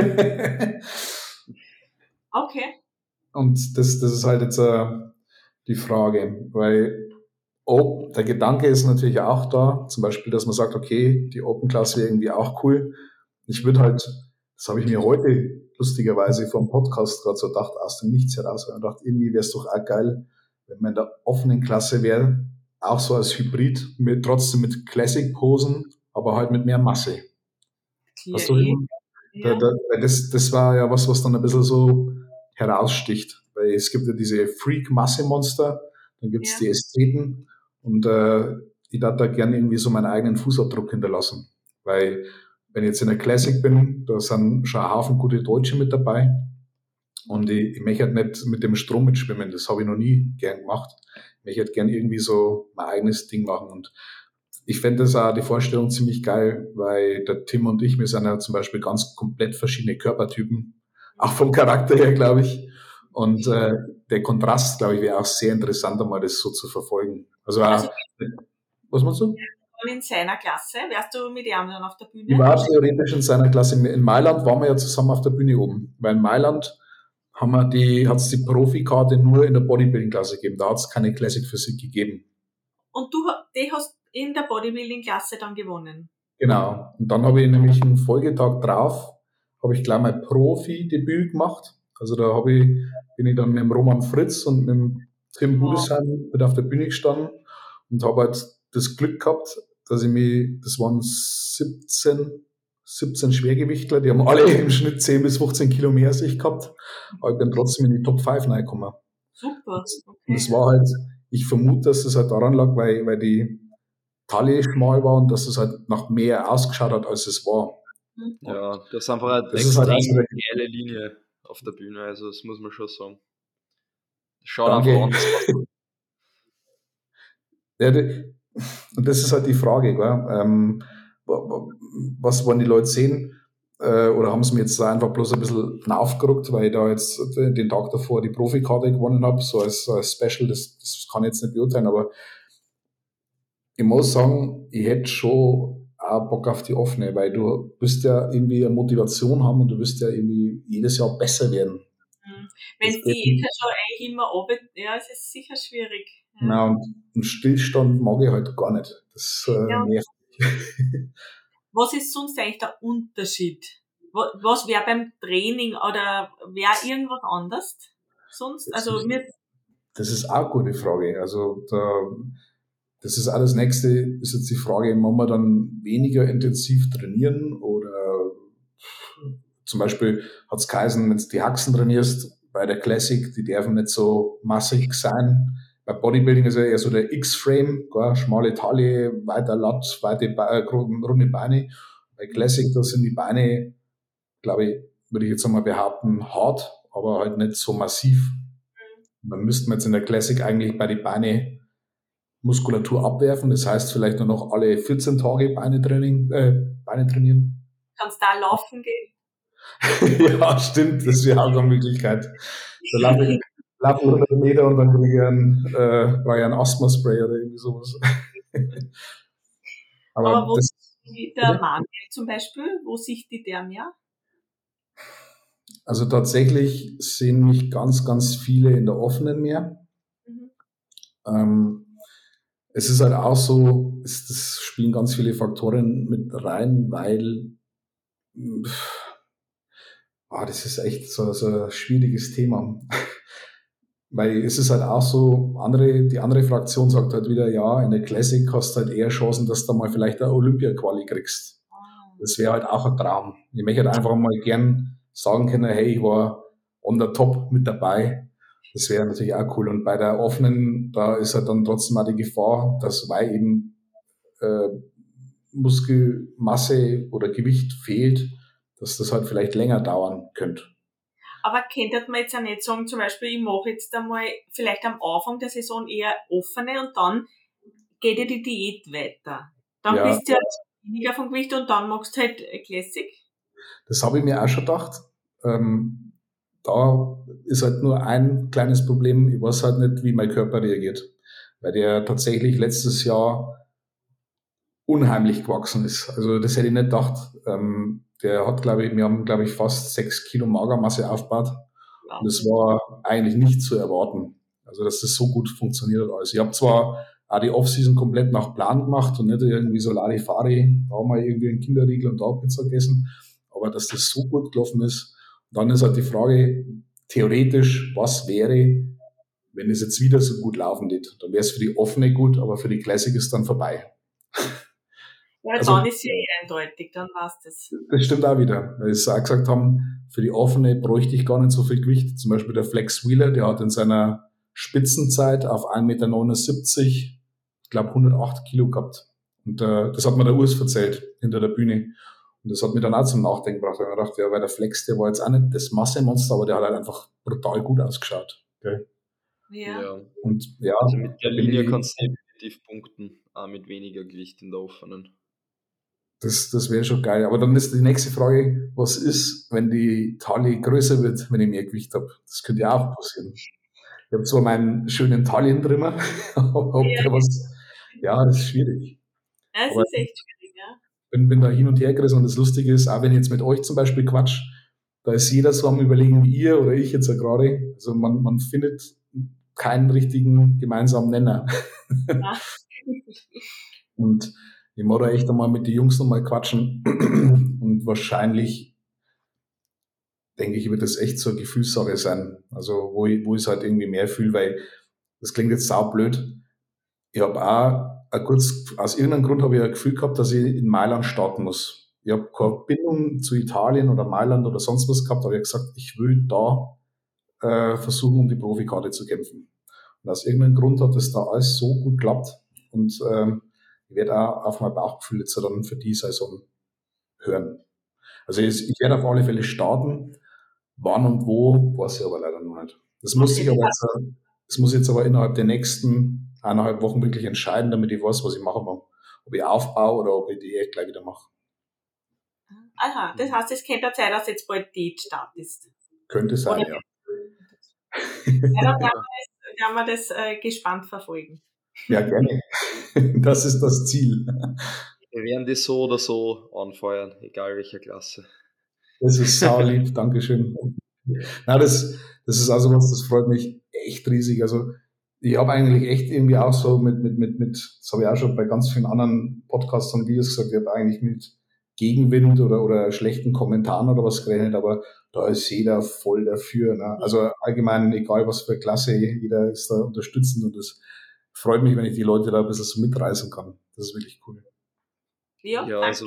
Okay. Und das ist halt jetzt die Frage, weil der Gedanke ist natürlich auch da, zum Beispiel, dass man sagt, okay, die Open Class wäre irgendwie auch cool. Ich würde halt, das habe ich mir heute lustigerweise vom Podcast gerade so gedacht, aus dem Nichts heraus, weil ich dachte, irgendwie wäre es doch auch geil, wenn man in der offenen Klasse wäre, auch so als Hybrid, trotzdem mit Classic-Posen, aber halt mit mehr Masse. Hast du immer? Ja. Das war ja was dann ein bisschen so heraussticht. Weil es gibt ja diese Freak-Masse-Monster, dann gibt's die Ästheten und ich darf da gerne irgendwie so meinen eigenen Fußabdruck hinterlassen. Weil wenn ich jetzt in der Classic bin, da sind schon ein Haufen gute Deutsche mit dabei und ich möchte halt nicht mit dem Strom mitschwimmen, das habe ich noch nie gern gemacht. Ich möchte halt gern irgendwie so mein eigenes Ding machen und ich fände das auch die Vorstellung ziemlich geil, weil der Tim und ich, wir sind ja zum Beispiel ganz komplett verschiedene Körpertypen, auch vom Charakter her, glaube ich. Und der Kontrast, glaube ich, wäre auch sehr interessant, einmal das so zu verfolgen. Also was meinst du? In seiner Klasse, wärst du mit ihm dann auf der Bühne? Ich war theoretisch in seiner Klasse. In Mailand waren wir ja zusammen auf der Bühne oben. Weil in Mailand hat's die Profikarte nur in der Bodybuilding-Klasse gegeben. Da hat's keine Classic Physik gegeben. Und die hast in der Bodybuilding-Klasse dann gewonnen? Genau. Und dann habe ich nämlich einen Folgetag drauf, habe ich gleich mein Profi-Debüt gemacht. Also da bin ich dann mit dem Roman Fritz und mit dem Tim Budesheim mit auf der Bühne gestanden und habe halt das Glück gehabt, dass das waren 17 Schwergewichtler, die haben alle im Schnitt 10 bis 15 Kilo mehr als ich gehabt, aber ich bin trotzdem in die Top 5 reingekommen. Super. Okay. Und das war halt, ich vermute, dass das halt daran lag, weil die Taille schmal war und dass es halt nach mehr ausgeschaut hat, als es war. Ja, das ist einfach eine das extrem halt geile Linie auf der Bühne, also das muss man schon sagen. Das schaut einfach an. Ja, und das ist halt die Frage, gell? Was wollen die Leute sehen? Oder haben sie mir jetzt da einfach bloß ein bisschen aufgerückt, weil ich da jetzt den Tag davor die Profikarte gewonnen habe, so als Special, das kann ich jetzt nicht beurteilen, aber ich muss sagen, ich hätte schon auch Bock auf die offene, weil du wirst ja irgendwie eine Motivation haben und du wirst ja irgendwie jedes Jahr besser werden. Wenn es die jetzt schon eigentlich immer ja, es ist sicher schwierig. Ja. Na, und Stillstand mag ich halt gar nicht. Das nervt mich. Was ist sonst eigentlich der Unterschied? Was wäre beim Training oder wäre irgendwas anders sonst? Das ist auch eine gute Frage. Also das ist auch das Nächste, ist jetzt die Frage, wollen wir dann weniger intensiv trainieren oder zum Beispiel hat es geheißen, wenn du die Haxen trainierst, bei der Classic, die dürfen nicht so massig sein. Bei Bodybuilding ist ja eher so der X-Frame, schmale Taille, weiter Lat, runde Beine. Bei Classic, da sind die Beine, glaube ich, würde ich jetzt einmal behaupten, hart, aber halt nicht so massiv. Dann müssten wir jetzt in der Classic eigentlich bei den Beine Muskulatur abwerfen. Das heißt vielleicht nur noch alle 14 Tage Beine trainieren. Kannst da laufen gehen? Ja, stimmt. Das wäre auch eine Möglichkeit. Da laufe ich 100 Meter und dann kriege ich einen Asthma-Spray oder irgendwie sowas. Aber wo sieht der Manuel zum Beispiel? Wo sieht die der mehr? Also tatsächlich sehen mich ganz, ganz viele in der offenen mehr. Es ist halt auch so, das spielen ganz viele Faktoren mit rein, weil das ist echt so ein schwieriges Thema. Weil es ist halt auch so, die andere Fraktion sagt halt wieder, ja, in der Classic hast du halt eher Chancen, dass du mal vielleicht eine Olympia-Quali kriegst. Das wäre halt auch ein Traum. Ich möchte halt einfach mal gern sagen können, hey, ich war on the top mit dabei. Das wäre natürlich auch cool. Und bei der offenen, da ist halt dann trotzdem auch die Gefahr, dass weil eben Muskelmasse oder Gewicht fehlt, dass das halt vielleicht länger dauern könnte. Aber könnte man jetzt auch nicht sagen, zum Beispiel, ich mache jetzt einmal vielleicht am Anfang der Saison eher offene und dann geht ja die Diät weiter. Dann bist du ja weniger vom Gewicht und dann machst du halt Classic. Das habe ich mir auch schon gedacht. Da ist halt nur ein kleines Problem. Ich weiß halt nicht, wie mein Körper reagiert. Weil der tatsächlich letztes Jahr unheimlich gewachsen ist. Also das hätte ich nicht gedacht. Wir haben, glaube ich, fast 6 Kilo Magermasse aufgebaut. Ja. Und das war eigentlich nicht zu erwarten. Also, dass das so gut funktioniert hat alles. Ich habe zwar auch die Offseason komplett nach Plan gemacht und nicht irgendwie so Larifari, da haben wir irgendwie einen Kinderriegel und da Pizza gegessen. Aber dass das so gut gelaufen ist, dann ist halt die Frage, theoretisch, was wäre, wenn es jetzt wieder so gut laufen wird, dann wäre es für die offene gut, aber für die Classic ist dann vorbei. Ja, also, dann ist sie eindeutig, dann war's das. Das stimmt auch wieder, weil sie auch gesagt haben, für die offene bräuchte ich gar nicht so viel Gewicht. Zum Beispiel der Flex Wheeler, der hat in seiner Spitzenzeit auf 1,79 Meter, ich glaube 108 Kilo gehabt. Und das hat mir der Urs erzählt, hinter der Bühne. Und das hat mich dann auch zum Nachdenken gebracht. Weil ich dachte, ja, weil der Flex, der war jetzt auch nicht das Massemonster, aber der hat halt einfach brutal gut ausgeschaut. Okay? Ja. Und ja, also mit der Linie kannst du definitiv punkten, auch mit weniger Gewicht in der offenen. Das wäre schon geil. Aber dann ist die nächste Frage, was ist, wenn die Taille größer wird, wenn ich mehr Gewicht habe? Das könnte ja auch passieren. Ich habe zwar meinen schönen Talientrimmer, aber ja, das ist schwierig. Es ist echt schwierig, ja. Bin da hin und her gerissen und das Lustige ist, auch wenn ich jetzt mit euch zum Beispiel quatsch, da ist jeder so am Überlegen wie ihr oder ich jetzt ja gerade. Also man findet keinen richtigen gemeinsamen Nenner. Ja. Und ich muss da echt einmal mit den Jungs nochmal quatschen und wahrscheinlich, denke ich, wird das echt so eine Gefühlssache sein. Also wo ich es halt irgendwie mehr fühle, weil das klingt jetzt saublöd. Ich habe auch aus irgendeinem Grund habe ich ein Gefühl gehabt, dass ich in Mailand starten muss. Ich habe keine Bindung zu Italien oder Mailand oder sonst was gehabt, aber ich habe gesagt, ich will da versuchen, um die Profikarte zu kämpfen. Und aus irgendeinem Grund hat das da alles so gut geklappt und ich werde auch auf mein Bauchgefühl jetzt dann für die Saison hören. Also ich werde auf alle Fälle starten. Wann und wo, weiß ich aber leider noch nicht. Das muss jetzt aber innerhalb der nächsten 1,5 Wochen wirklich entscheiden, damit ich weiß, was ich machen will. Ob ich aufbaue oder ob ich die gleich wieder mache. Aha, das heißt, es könnte sein, dass jetzt bald die Start ist. Könnte sein, oder? Ja. Ja, dann werden wir das gespannt verfolgen. Ja, gerne. Das ist das Ziel. Wir werden die so oder so anfeuern, egal welcher Klasse. Das ist saulieb, Dankeschön. Na, das ist also was, das freut mich echt riesig. Also ich habe eigentlich echt irgendwie auch so das habe ich auch schon bei ganz vielen anderen Podcasts und Videos gesagt, ich habe eigentlich mit Gegenwind oder schlechten Kommentaren oder was gerechnet, aber da ist jeder voll dafür. Ne? Also allgemein, egal was für Klasse, jeder ist da unterstützend und das freut mich, wenn ich die Leute da ein bisschen so mitreißen kann. Das ist wirklich cool. Ja, also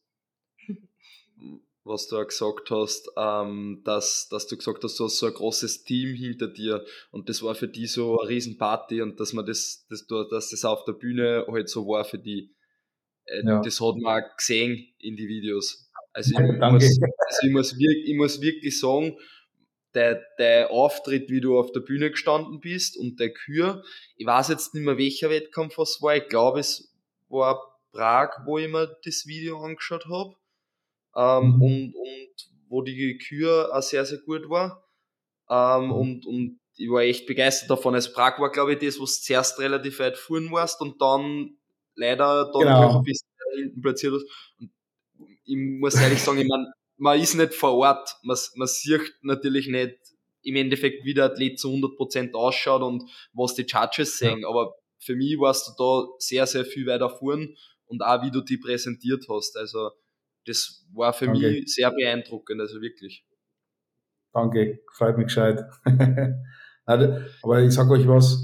was du auch gesagt hast, dass du gesagt hast, du hast so ein großes Team hinter dir und das war für die so eine Riesenparty und dass das auf der Bühne halt so war für die, das hat man auch gesehen in die Videos. Also ich muss wirklich sagen, der Auftritt, wie du auf der Bühne gestanden bist und der Kür, ich weiß jetzt nicht mehr, welcher Wettkampf es war, ich glaube es war Prag, wo ich mir das Video angeschaut habe. Und wo die Kür auch sehr, sehr gut war. Und ich war echt begeistert davon. Also Prag war, glaube ich, das, wo du zuerst relativ weit fahren warst und dann leider noch ein bisschen hinten platziert hast. Und ich muss ehrlich sagen, ich meine, man ist nicht vor Ort. Man sieht natürlich nicht im Endeffekt, wie der Athlet zu 100% ausschaut und was die Judges sehen. Ja. Aber für mich warst du da sehr, sehr viel weiter vorn und auch, wie du die präsentiert hast. Also das war für mich sehr beeindruckend, also wirklich. Danke, freut mich gescheit. Aber ich sag euch was,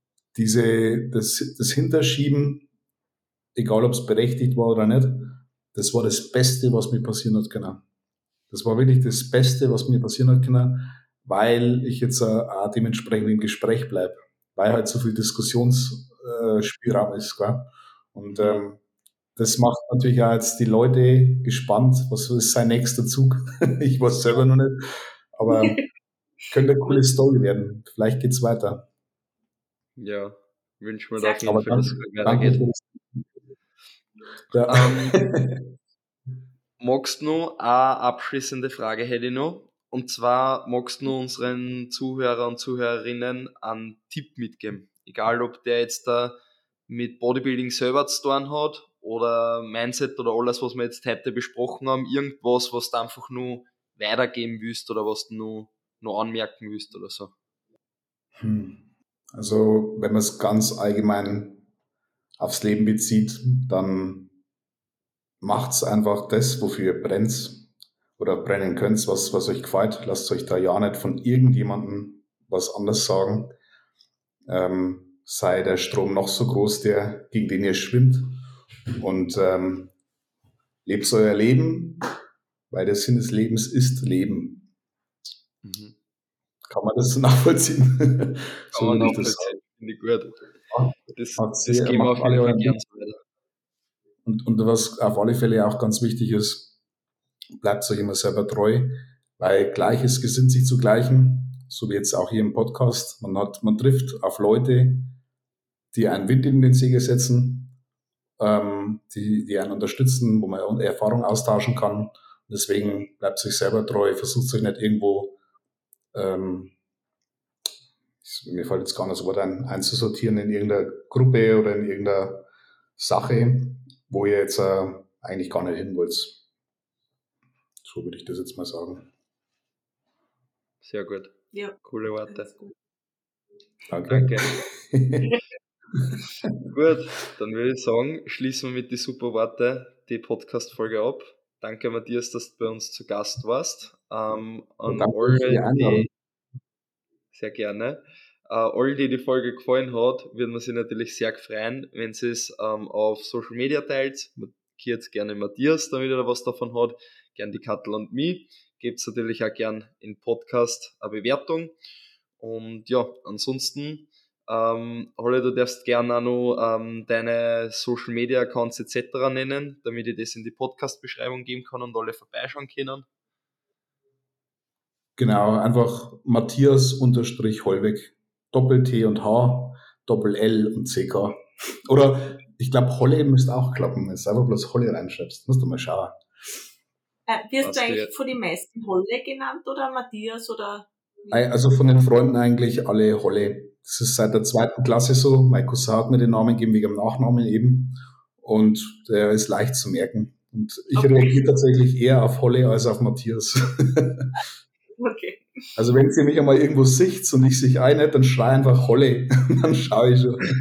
das Hinterschieben, egal ob es berechtigt war oder nicht, das war das Beste, was mir passieren hat können. Das war wirklich das Beste, was mir passieren hat können, weil ich jetzt auch dementsprechend im Gespräch bleibe, weil halt so viel Diskussionsspielraum ist. Gell? Und das macht natürlich auch jetzt die Leute gespannt, was ist sein nächster Zug. Ich weiß selber noch nicht, aber könnte eine coole Story werden. Vielleicht geht's weiter. Ja, wünschen wir da auf jeden Fall, dass es weitergeht. Magst du noch eine abschließende Frage hätte ich noch? Und zwar magst du unseren Zuhörer und Zuhörerinnen einen Tipp mitgeben? Egal, ob der jetzt da mit Bodybuilding selber zu tun hat oder Mindset oder alles, was wir jetzt heute besprochen haben, irgendwas, was du einfach nur weitergeben willst oder was du nur anmerken willst oder so. Also, wenn man es ganz allgemein aufs Leben bezieht, dann macht's einfach das, wofür ihr brennt oder brennen könnt, was euch gefällt. Lasst euch da ja nicht von irgendjemandem was anderes sagen. sei der Strom noch so groß, gegen den ihr schwimmt. Und lebt euer Leben, weil der Sinn des Lebens ist Leben. Mhm. Kann man das so nachvollziehen? Kann So man würde ich das nachvollziehen, finde ich gut. Das geben wir macht auf jeden alle Fall euren gern Weg. so weiter. Und was auf alle Fälle auch ganz wichtig ist, bleibt euch immer selber treu, weil Gleiches gesinnt sich zu Gleichen, so wie jetzt auch hier im Podcast. Man trifft auf Leute, die einen Wind in den Segel setzen, die einen unterstützen, wo man Erfahrung austauschen kann. Deswegen bleibt euch selber treu, versucht euch nicht irgendwo, mir fällt jetzt gar nicht das Wort einzusortieren in irgendeiner Gruppe oder in irgendeiner Sache, wo ihr jetzt eigentlich gar nicht hin wollt. So würde ich das jetzt mal sagen. Sehr gut. Ja. Coole Worte. Gut. Danke. Gut, dann würde ich sagen, schließen wir mit die super Worte die Podcast-Folge ab. Danke, Matthias, dass du bei uns zu Gast warst. An Danke alle, für die Einladung. sehr gerne. Alle, die Folge gefallen hat, würden wir sich natürlich sehr freuen, wenn sie es auf Social Media teilt. Markiert gerne Matthias, damit er was davon hat. Gern die Kattel und mich. Gebt es natürlich auch gern in Podcast eine Bewertung. Und ja, ansonsten, Holle, du darfst gerne auch noch deine Social Media Accounts etc. nennen, damit ich das in die Podcast-Beschreibung geben kann und alle vorbeischauen können. Genau, einfach Matthias-Hollweg. Doppel-T und H, Doppel-L und CK. Oder ich glaube, Holle müsste auch klappen. Wenn du einfach bloß Holle reinschreibst. Musst du mal schauen. Wirst du eigentlich von den meisten Holle genannt oder Matthias oder? Also von den Freunden eigentlich alle Holle. Das ist seit der 2. Klasse so. Mein Cousin hat mir den Namen gegeben wegen dem Nachnamen eben. Und der ist leicht zu merken. Und ich reagiere tatsächlich eher auf Holle als auf Matthias. Okay. Also wenn ihr mich einmal irgendwo sicht und ich sich einheit, dann schrei einfach Holle. Dann schaue ich schon.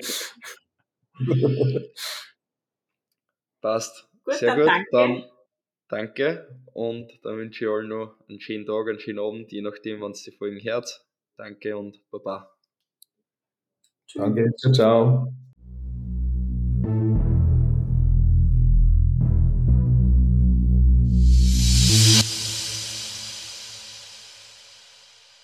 Passt. Gut, sehr dann gut. danke. Dann danke und dann wünsche ich allen noch einen schönen Tag, einen schönen Abend, je nachdem, wann es die Folgen hört. Danke und Baba. Danke, ciao, ciao.